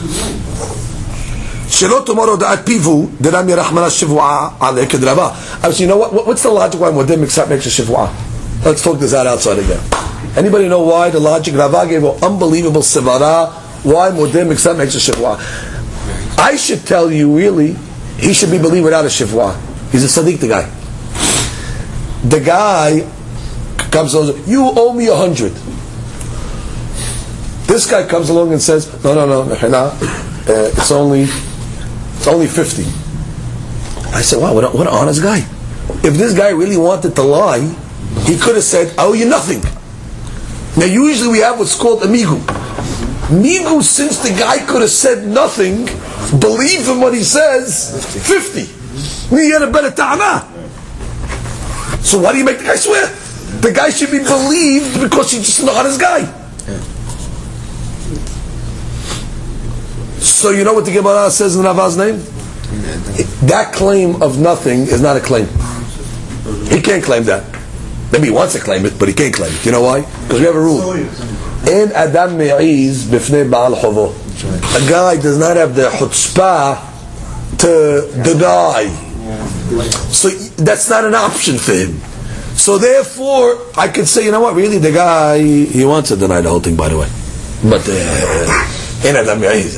Shelo tomorrow Hoda'at Pivu, Deram Yerachmana Shivua Ale Kedrava. So you know what's the logic why Modeh Miksat makes a Shivua? Let's talk this out outside again. Anybody know why the logic? Rava gave an unbelievable sevara. Why Modeh Miksat makes a shivua? I should tell you, really, he should be believed without a shivua. He's a tzaddik, the guy. The guy comes along, you owe me 100. This guy comes along and says, no, it's only 50. I said, wow, what an honest guy. If this guy really wanted to lie, he could have said, I owe you nothing. Now usually we have what's called a migu. Migu, since the guy could have said nothing, believe him when he says 50. He had a better ta'ana. So why do you make the guy swear? The guy should be believed because he's just an honest guy. So you know what the Gemara says in Rava's name? That claim of nothing is not a claim. He can't claim that. Maybe he wants to claim it, but he can't claim it. You know why? Because we have a rule. En adam me'iz b'fnei ba'al chovo. A guy does not have the chutzpah to deny. So that's not an option for him. So therefore, I could say, you know what? Really, the guy, he wants to deny the whole thing, by the way. But en adam me'iz.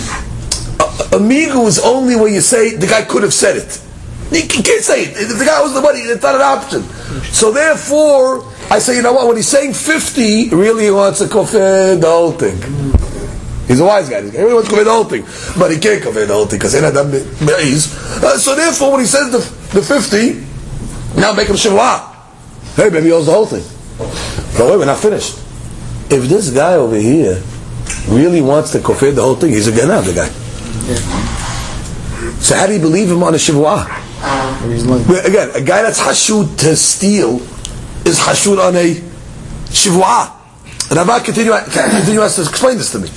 Amigu is only when you say the guy could have said it. You can't say it. If the guy was the money, it's not an option. So therefore, I say, you know what? When he's saying 50, really he wants to kofir the whole thing. He's a wise guy. He really wants to kofir the whole thing, but he can't kofir the whole thing because so therefore, when he says the 50, now make him shivua. Hey, maybe he owes the whole thing. But wait, we're not finished. If this guy over here really wants to kofir the whole thing, he's a ganav, the guy. So how do you believe him on a shivua? Again, a guy that's hashud to steal is hashud on a shivua. Rava continues to explain this to me.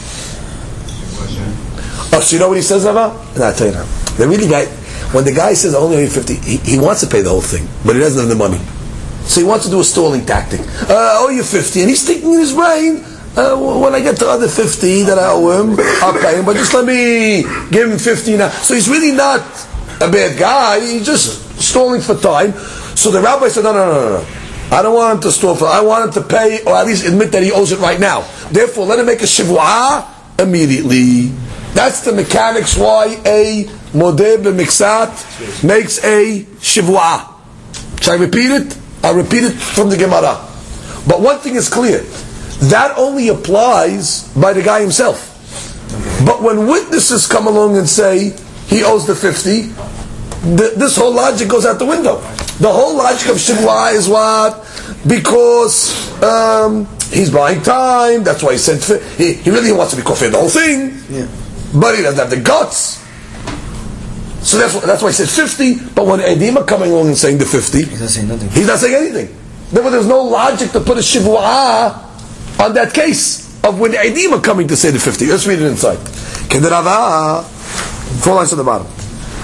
Oh, so you know what he says, Rava? No, I'll tell you now. The really guy, when the guy says only 50, he wants to pay the whole thing, but he doesn't have the money. So he wants to do a stalling tactic. I owe you 50, and he's thinking in his brain, when I get to other 50 that I owe him, I'll pay him, but just let me give him 50 now. So he's really not a bad guy, he's just stalling for time. So the rabbi said, no. I don't want him to stall for, I want him to pay, or at least admit that he owes it right now. Therefore, let him make a shivu'ah immediately. That's the mechanics why a modeh b'miksat makes a shivu'ah. Shall I repeat it? I'll repeat it from the Gemara. But one thing is clear. That only applies by the guy himself. But when witnesses come along and say he owes the 50, this whole logic goes out the window. The whole logic of shivu'ah is what? Because he's buying time. That's why he said he really wants to be kofir the whole thing, but he doesn't have the guts. So that's why he said 50. But when Edim are coming along and saying the 50, he's not saying nothing. He's not saying anything. Therefore, there's no logic to put a shivu'ah on that case of when Edim are coming to say the 50. Let's read it inside. Kedarava, 4 lines to the bottom.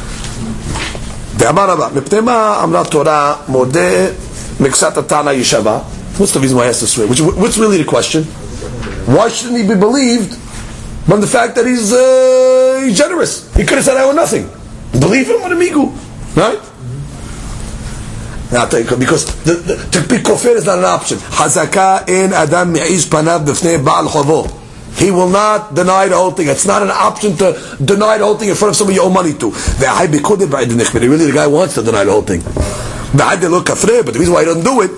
What's the reason why he has to swear? What's really the question? Why shouldn't he be believed from the fact that he's generous? He could have said I owe nothing. Believe him with a migu, right? Now, because to be kofir is not an option. Hazaka in adam mi'ish panav b'fnei ba'al chovo. He will not deny the whole thing. It's not an option to deny the whole thing in front of somebody you owe money to. Really, the guy wants to deny the whole thing. But the reason why he doesn't do it,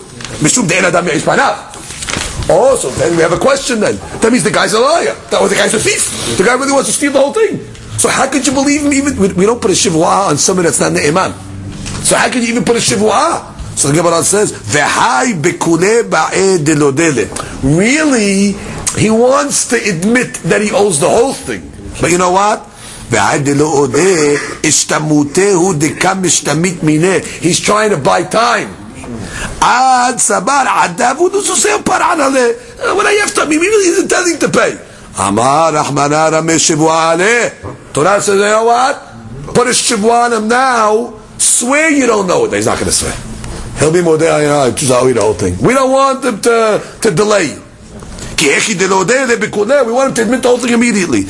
oh, so then we have a question then. That means the guy's a liar. Or the guy's a thief. The guy really wants to steal the whole thing. So how could you believe him even? We don't put a shivu'ah on somebody that's not ne'eman. So how can you even put a shivu'ah? So the Gemara says, really, he wants to admit that he owes the whole thing. But you know what? He's trying to buy time. When I have time, he really is intending to pay. Torah says, you know what? Put a shivu'ah on him now. Swear you don't know it. He's not going to swear. He'll be modeh, the whole thing. We don't want him to delay. We want him to admit the whole thing immediately.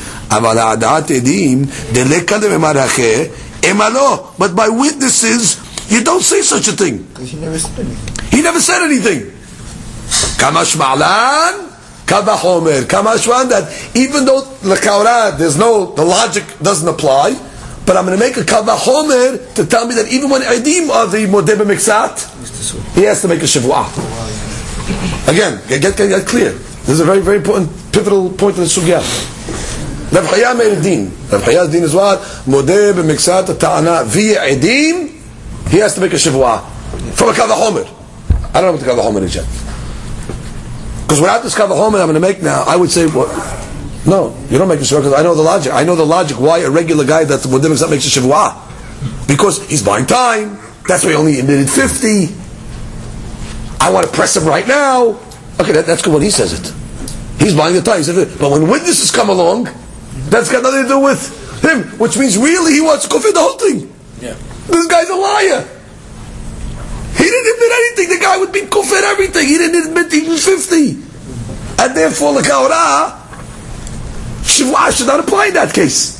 But by witnesses, you don't say such a thing. He never said anything. Kamash ma'lan, kavahomer. Kamash ma'lan, that even though the logic doesn't apply, but I'm going to make a kavahomer to tell me that even when edim are the modeh b'miksat, he has to make a shivu'ah. Again, get clear. This is a very, very important, pivotal point in the sugya. Rav Chaya made a din. Rav Chaya's din is what? Modeh b'miksat ta'ana via edim, he has to make a shivu'ah. From a kavahomer. I don't know what the kavahomer is yet. Because without this kavahomer I'm going to make now, I would say, what? No, you don't make a shivu'ah because I know the logic. I know the logic why a regular guy that's modeh b'miksat makes a shivu'ah. Because he's buying time. That's why he only needed 50. I want to press him right now. Okay, that's good when he says it. He's buying the time. He said it. But when witnesses come along, that's got nothing to do with him, which means really he wants to kofir the whole thing. Yeah. This guy's a liar. He didn't admit anything. The guy would be kofir everything. He didn't admit even 50. And therefore, the kaurah, shivu'ah should not apply in that case.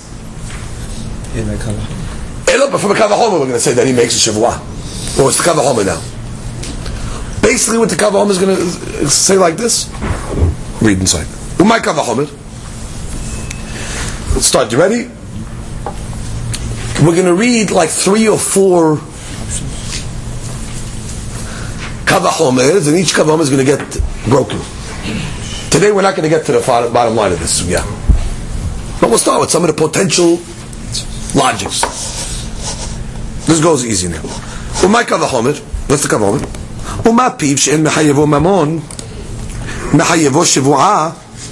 But from a kavahomer, we're going to say that he makes a shivu'ah. Or it's the kavahomer now. Basically, what the kavahomer is going to say like this. Read inside. Umay kavahomer. Let's start. You ready? We're going to read like 3 or 4 kavahomers, and each kavahomer is going to get broken. Today, we're not going to get to the bottom line of this. Yeah. But we'll start with some of the potential logics. This goes easy now. Umay kavahomer. What's the kavahomer? ומה פיו שאין מחייבו ממון מחייבו שבועה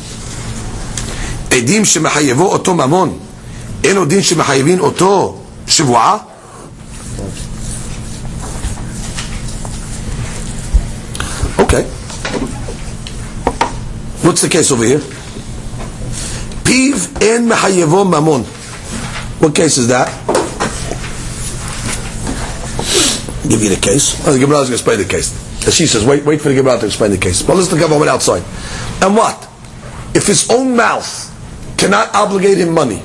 עדים שמחייבו אותו ממון אין עוד דין שמחייבים אותו שבועה. Okay, what's the case over here? פיו אין מחייבו ממון. What case is that? Give you the case. The Gemara is going to explain the case. She says, wait for the Gemara to explain the case. But listen to the Gemara outside. And what? if his own mouth cannot obligate him money,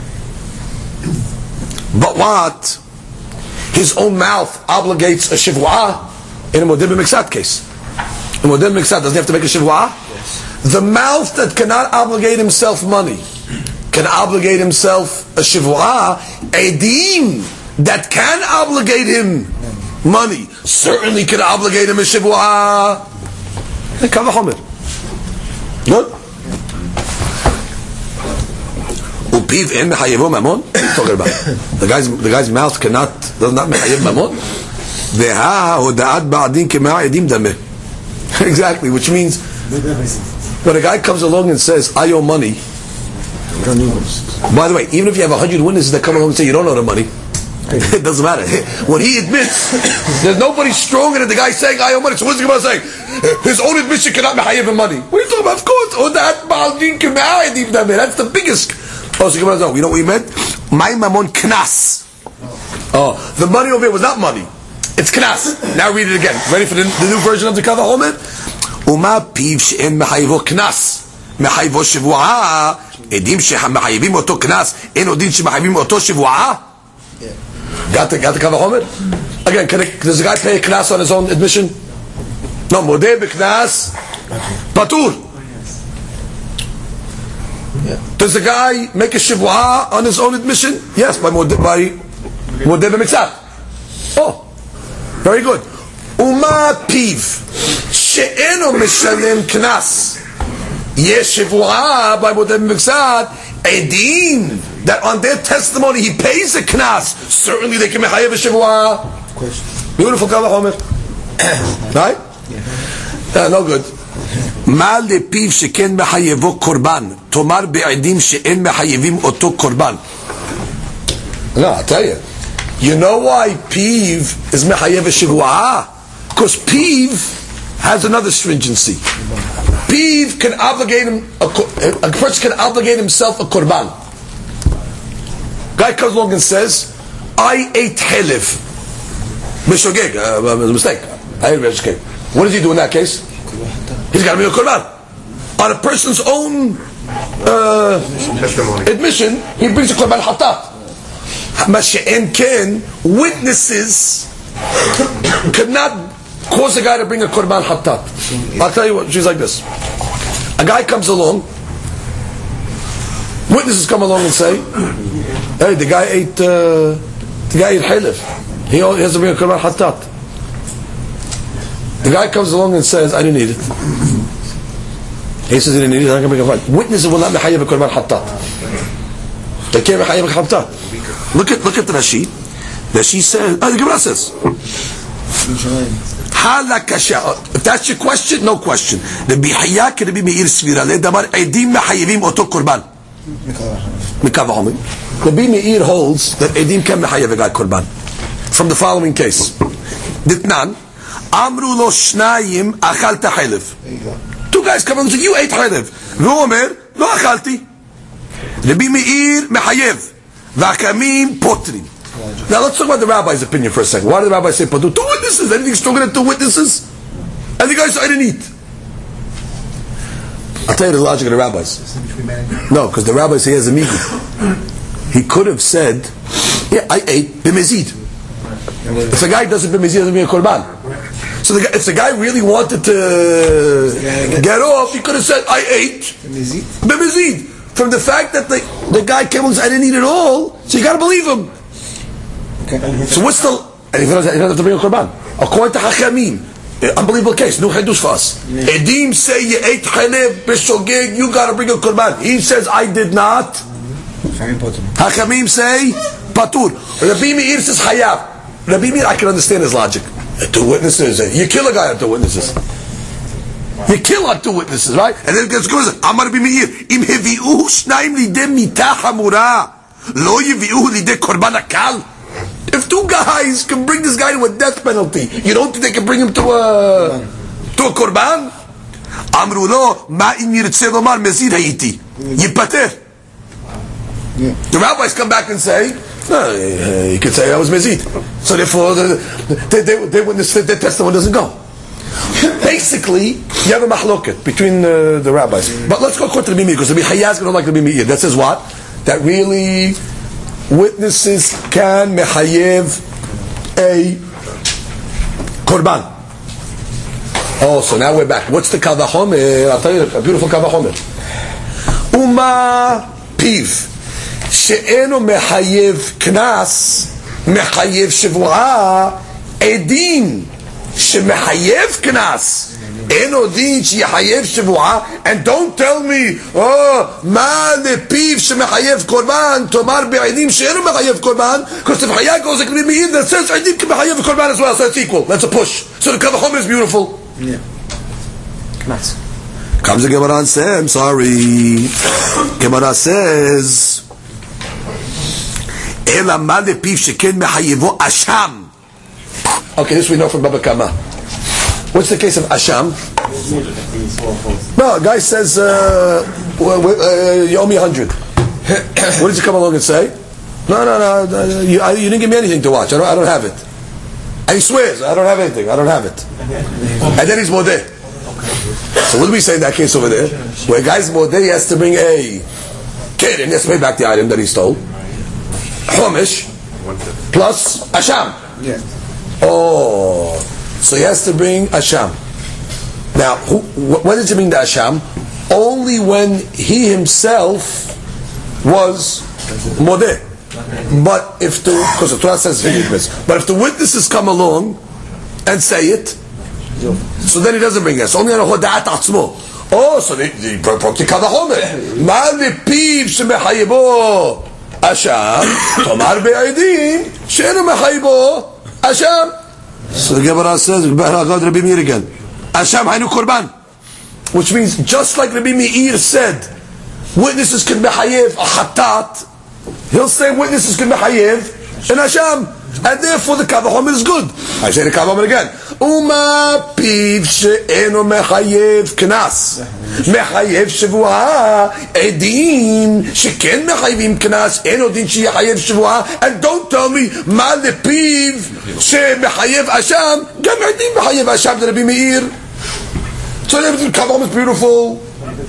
but what? His own mouth obligates a shivwa'ah in a modeh b'miksat case. In modeh b'miksat, doesn't he have to make a shivwa'ah? Yes. The mouth that cannot obligate himself money can obligate himself a shivwa'ah. Edim that can obligate him money certainly can obligate him a shivwa'ah. Kava chomer. Good? Upiv in mechayevo mamon? Talking about the guy's mouth does not mechayev mamon. Veha hoda'at ba'adin kema edim dameh. Exactly, which means when a guy comes along and says, "I owe money." By the way, even if you have 100 witnesses that come along and say you don't owe the money, it doesn't matter. When he admits, there's nobody stronger than the guy saying, "I owe money." So what's the Gemara saying? His own admission cannot mechayev him money. What are you talking about? Of course, hoda'at ba'adin kema edim dameh. That's the biggest. Oh, so Gemara, you know what we meant? My mamon knas. Oh, the money over here was not money. It's knas. Now read it again. Ready for the new version of the Kava Homer? Uma piv she'en mechayevo knas. Mechayevo shivwa'ah. Edim she'mechayevim oto knas. En odin she'mechayevim oto shivwa'ah. Got the Kava Homer? Again, does the guy pay a knas on his own admission? No, modeh b'knas. Patur. Does the guy make a shivwa'ah on his own admission? Yes, by modeh b'miksat. Oh, very good. Uma piv she'eno mishalem knas. Yes, shivwa'ah by modeh b'miksat. Edim that on their testimony he pays a knas. Certainly they can mechayev a shivwa'ah. Beautiful Kava Homer. Right? No good. מה לפיו שכן מחייבו קורבן תאמר בעדים שאין מחייבים אותו קורבן. No, I'll tell you. You know why piv is mechayev a shivwa'ah? Because piv has another stringency. Piv can obligate him, a person can obligate himself a korban. Guy comes along and says, "I ate helev." Mishogeg, a mistake. I ate mishogeg. What does he do in that case? He's got to be a korban. On a person's own admission, he brings a korban hatat. Mashe'en ken, witnesses could not cause a guy to bring a korban hatat. I'll tell you what, she's like this. A guy comes along, witnesses come along and say, "Hey, the guy ate halif. He has to bring a korban hatat." The guy comes along and says, "I didn't eat it." He says he didn't eat it. I'm going to bring a korban. Witnesses will not mechayev a korban hatat. They can't mechayev a hatat. Look at Rashi. Rashi says, the Gemara says, if that's your question, no question. Rabbi Hayya can be meir svira le damar edim mechayevim oto korban. Mikava homi. Rabbi Meir holds that edim can mechayev a guy korban. From the following case, Ditnan amru lo shnayim achalta halev. Two guys come and say, "You ate halev." V'omer lo achalti. Rabbi Meir mechayev. V'akamim potrim. Now let's talk about the rabbi's opinion for a second. Why did the rabbi say patur? Two witnesses. Anything stronger than two witnesses? And the guy said, "I didn't eat." I'll tell you the logic of the rabbis. No, because the rabbi says he has a migu. He could have said, "Yeah, I ate b'mezid." If the guy doesn't b'mezid, doesn't mean a korban. So if the guy really wanted to get off, he could have said, "I ate b'mezid." From the fact that the guy came and said, "I didn't eat it all," so you got to believe him. Okay. So what's the? And he doesn't have to bring a korban. According to Hachamim, unbelievable case. No hadush for us. Edim say you ate chalev b'shogeg. You got to bring a korban. He says, "I did not." Hachamim say patur. Rabbi Meir says hayav. Rabbi Meir, I can understand his logic. Two witnesses. You kill a guy on two witnesses. You kill on two witnesses, right? And then it goes, Amar Rabbi Meir, Im hevi'uhu shnayim lidei mitah hamura, lo yevi'uhu lidei korban akal. If two guys can bring this guy to a death penalty, you don't think they can bring him to a korban? Amru lo, ma in yirtzeh lomar mezid hayiti. Yipater. The rabbis come back and say, no, you could say I was mezid. So therefore, their testimony doesn't go. Basically, you have a mahloket between the rabbis. But let's go according to the Rabbi Meir, because Rabbi Hayaz don't like the Rabbi Meir. That says what? That really witnesses can mechayev a korban. Oh, so now we're back. What's the kavachomer? I'll tell you a beautiful kavachomer. Uma piv she'eno mechayev knas mechayev shivua edin shemechayev knas eno din shechayev shivua. And don't tell me, oh, ma lepiv shemechayev korban tomar be'edim she'eno mechayev korban, because if Hayat goes like Rabbi that says edim mechayev korban as well, so it's equal. That's a push. So the kavachomer is beautiful. Yeah. Knas. Comes the Gemara and says, I'm sorry. Gemara says, Ela ma lepiv sheken mechayevo asham. Okay, this we know from Baba Kama. What's the case of asham? No, a guy says, you owe me 100. What does he come along and say? No, you didn't give me anything to watch. I don't have it. And he swears, I don't have anything. I don't have it. And then he's modeh. So what do we say in that case over there? Where a guy's modeh, he has to bring a kid and he has to pay back the item that he stole. Chumash plus asham. Yeah. Oh, so he has to bring asham. Now, when does he bring the asham? Only when he himself was modeh. But if because the Torah says but if the witnesses come along and say it, so then he doesn't bring us. Only on a hodat atzmo. Oh, so he broke the kavachomer. Ma lepiv shemechayevo asham tomar be'edim she'enu mechayevo asham. So the Gemara says, Rabbi Meir again. Asham haynu korban, which means just like Rabbi Meir said, witnesses can mechayev a chatat. He'll say witnesses can mechayev and asham. And therefore the kavachomer is good. I say the kavachomer again. Uma piv she'eno mechayev knas mechayev shivua edim sheken mechayevim knas eno din shechayev shivua. And don't tell me ma lepiv shemechayev asham gam edim mechayev asham. Rabbi Meir. So the kavachomer is beautiful.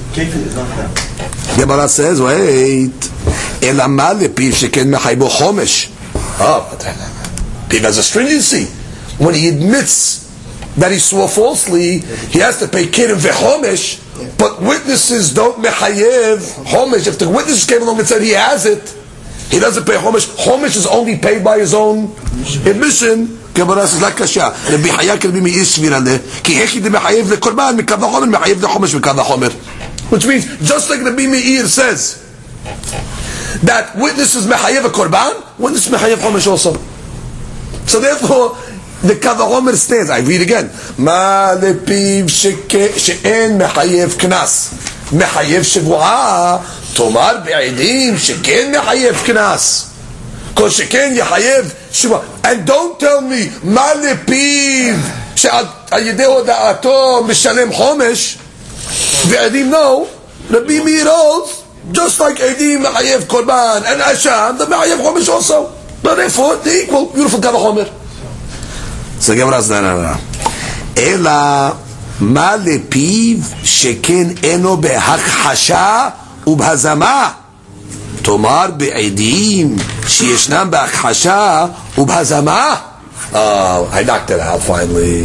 Gemara says, wait. Ela ma lepiv sheken mechayev chomesh. Oh, Piv has a stringency. When he admits that he swore falsely, he has to pay kid and vechomesh, but witnesses don't mechayev homesh. If the witnesses came along and said he has it, he doesn't pay homesh. Homesh is only paid by his own admission. Gemara says, la kasha. Rabbi Hayat Rabbi Meir shvirale, ki hechi de mechayev lekorban mikav hachomer mechayev lechomesh mikav hachomer. Which means, just like Rabbi Meir says, that witnesses mechayev a korban, witnesses mechayev homesh also. So therefore, the kavachomer stands. I read again. Ma lepiv she'en mechayev knas mechayev shivua tomar be'edim sheken mechayev knas kol sheken yechayev shivua. And don't tell me ma lepiv she'al yedei hoda'ato mishalem chomesh be'edim. No, Rabbi Meir holds just like edim mechayev korban and asham, the mechayev chomesh also. But therefore, the equal, beautiful kavachomer. So the Gemara says, no. Ela ma lepiv sheken eno behachasha ubhazama tomar be'edim sheyeshnam behachasha ubhazama. Oh, I knocked it out finally.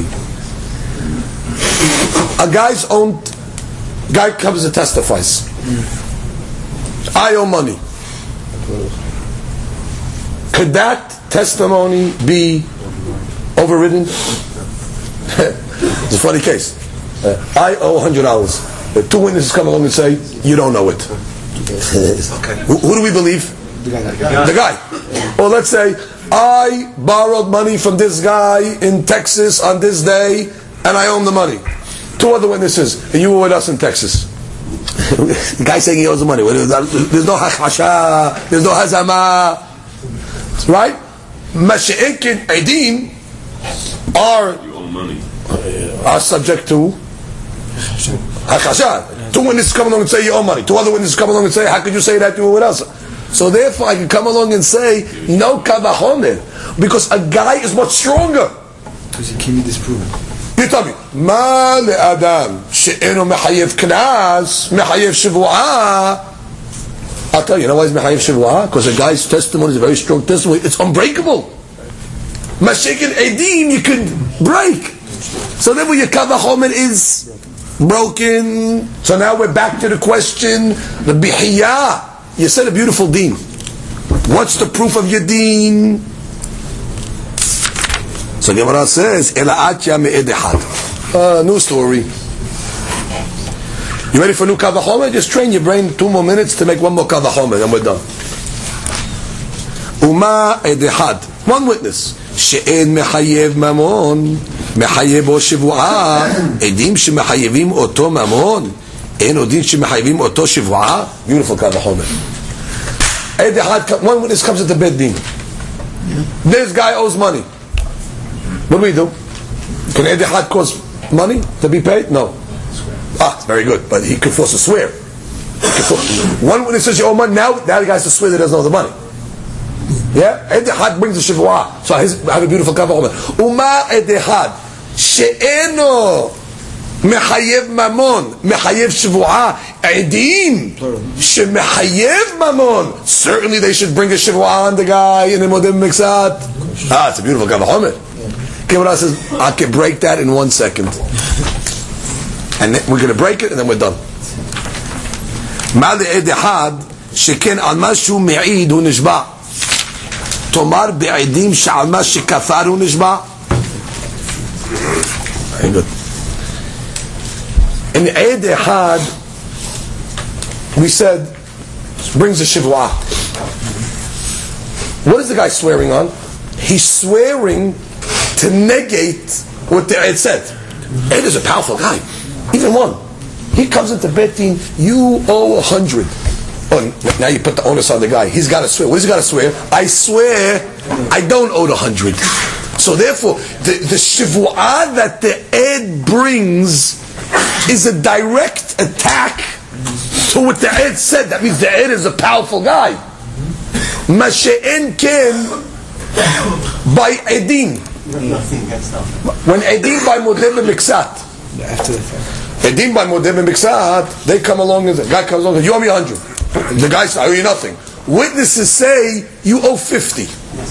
A guy comes and testifies. I owe money. Could that testimony be overridden? It's a funny case. I owe $100. Two witnesses come along and say, you don't know it. Okay. Who do we believe? The guy. Or let's say, I borrowed money from this guy in Texas on this day, and I owe him the money. Two other witnesses, and you were with us in Texas. The guy saying he owes the money. There's no hachasha, there's no hazama. Right? Masha'ekin Edim are subject to Hakasha. Two witnesses come along and say you owe money. Two other witnesses come along and say, how could you say that you were with us? So therefore I can come along and say no kavachomer, because a guy is much stronger. Because he can be disproven. tell me, ma le'adam she'eno mechayev knas, mechayev shivu'ah. I'll tell you, why is mechayev shivu'ah? Because a guy's testimony is a very strong testimony. It's unbreakable. Mashikin edim you can break. So therefore your kal v'chomer is broken. So now we're back to the question, the bihiyah. You said a beautiful deen. What's the proof of your deen? So Gemara says, Ela'atya me'ed echad. New story. You ready for new kal v'chomer? Just train your brain 2 more minutes to make one more kal v'chomer, and we're done. Uma ed echad. One witness. She'en mechayev mamon. מחייב או שבועה, עדים שמחייבים אותו ממון, אין עדים שמחייבים אותו שבועה. Beautiful קל וחומר. עד אחד, one witness comes at the bed din. This guy owes money. What do we do? Can עד אחד cause money to be paid? No. Very good, but he could force a swear. One witness says you owe money, now the guy has to swear that he doesn't know the money. Yeah? עד אחד brings the שבועה. So I have a beautiful קל וחומר. ומה עד אחד? שאינו מחייב ממון, מחייב שבועה, עדים שמחייב ממון, certainly they should bring a שבועה on the guy in the modem mixat. It's a beautiful kal v'chomer. Gemara says, I can break that in 1 second. And we're going to break it and then we're done. מה לעד אחד שכן על מה שהוא מעיד הוא נשבע. תאמר בעדים שעל מה שכפר הוא נשבע. Very good. In Eid Echad, we said, brings a shivua. What is the guy swearing on? He's swearing to negate what the Eid said. Eid is a powerful guy. Even one. He comes into Bet Din, you owe 100. Oh, now you put the onus on the guy. He's got to swear. What does he got to swear? I swear I don't owe the 100. So therefore, the shivu'ah that the Ed brings is a direct attack to what the Ed said. That means the Ed is a powerful guy. Mashe'en ken by Edim. When Edim by Modeh B'Miksat. Edim by Modeh B'Miksat, they come along and the guy comes along and you owe me 100. The guy says, I owe you nothing. Witnesses say, you owe 50.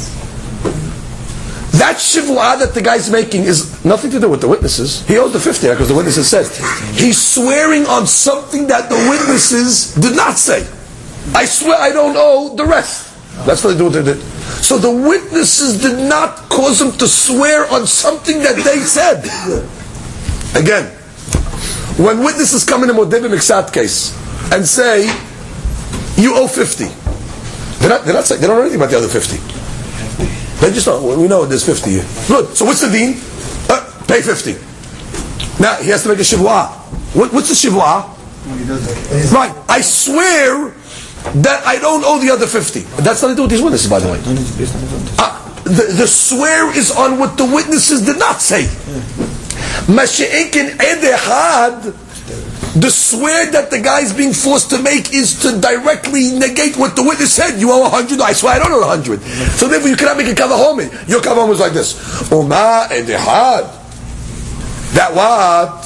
That shivua that the guy's making is nothing to do with the witnesses. He owes the 50 because the witnesses said. He's swearing on something that the witnesses did not say. I swear I don't owe the rest. That's what they do with it. So the witnesses did not cause him to swear on something that they said. Again, when witnesses come in a Modeh B'Miksat case and say, you owe 50. They're not saying, they don't know anything about the other 50. They just know, we know there's 50 here. Good. So what's the deen? Pay 50. Now he has to make a shivua. What's the shivua? Right. I swear that I don't owe the other 50. That's nothing to do with these witnesses, by the way. The swear is on what the witnesses did not say. Mashi'ekin edehad. The swear that the guy is being forced to make is to directly negate what the witness said. You owe 100. I swear I don't owe 100. So therefore you cannot make a kal v'chomer. Your kal v'chomer was like this. Uma edehad. That what?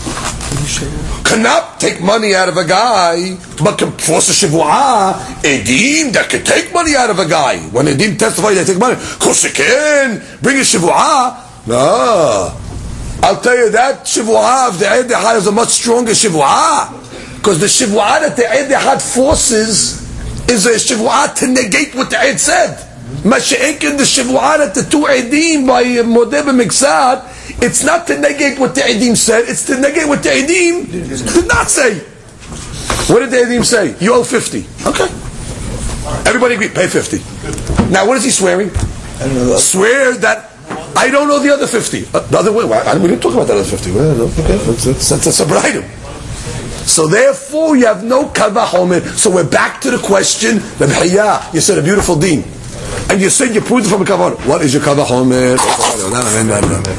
Cannot take money out of a guy, but can force a shivua. Edim that can take money out of a guy. When Edim testify, they take money. Of course they can. Bring a shivua. No. I'll tell you that shivua of the Eid Echad is a much stronger shivua, because the shivua that the Eid Echad forces is a shivua to negate what the Eid said. Masha'ekin the shivua that the two Eidim by Modeh B'Miksat, it's not to negate what the Eidim said, it's to negate what the Eidim did not say. What did the Eidim say? You owe 50. Okay. Everybody agree, pay 50. Now what is he swearing? Swear that I don't know the other 50. The other way, we didn't talk about that other 50. Okay, that's a separate item. So therefore, you have no kal v'chomer. So we're back to the question. You said a beautiful deen, and you said you proved it from a kal v'chomer. What is your kal v'chomer?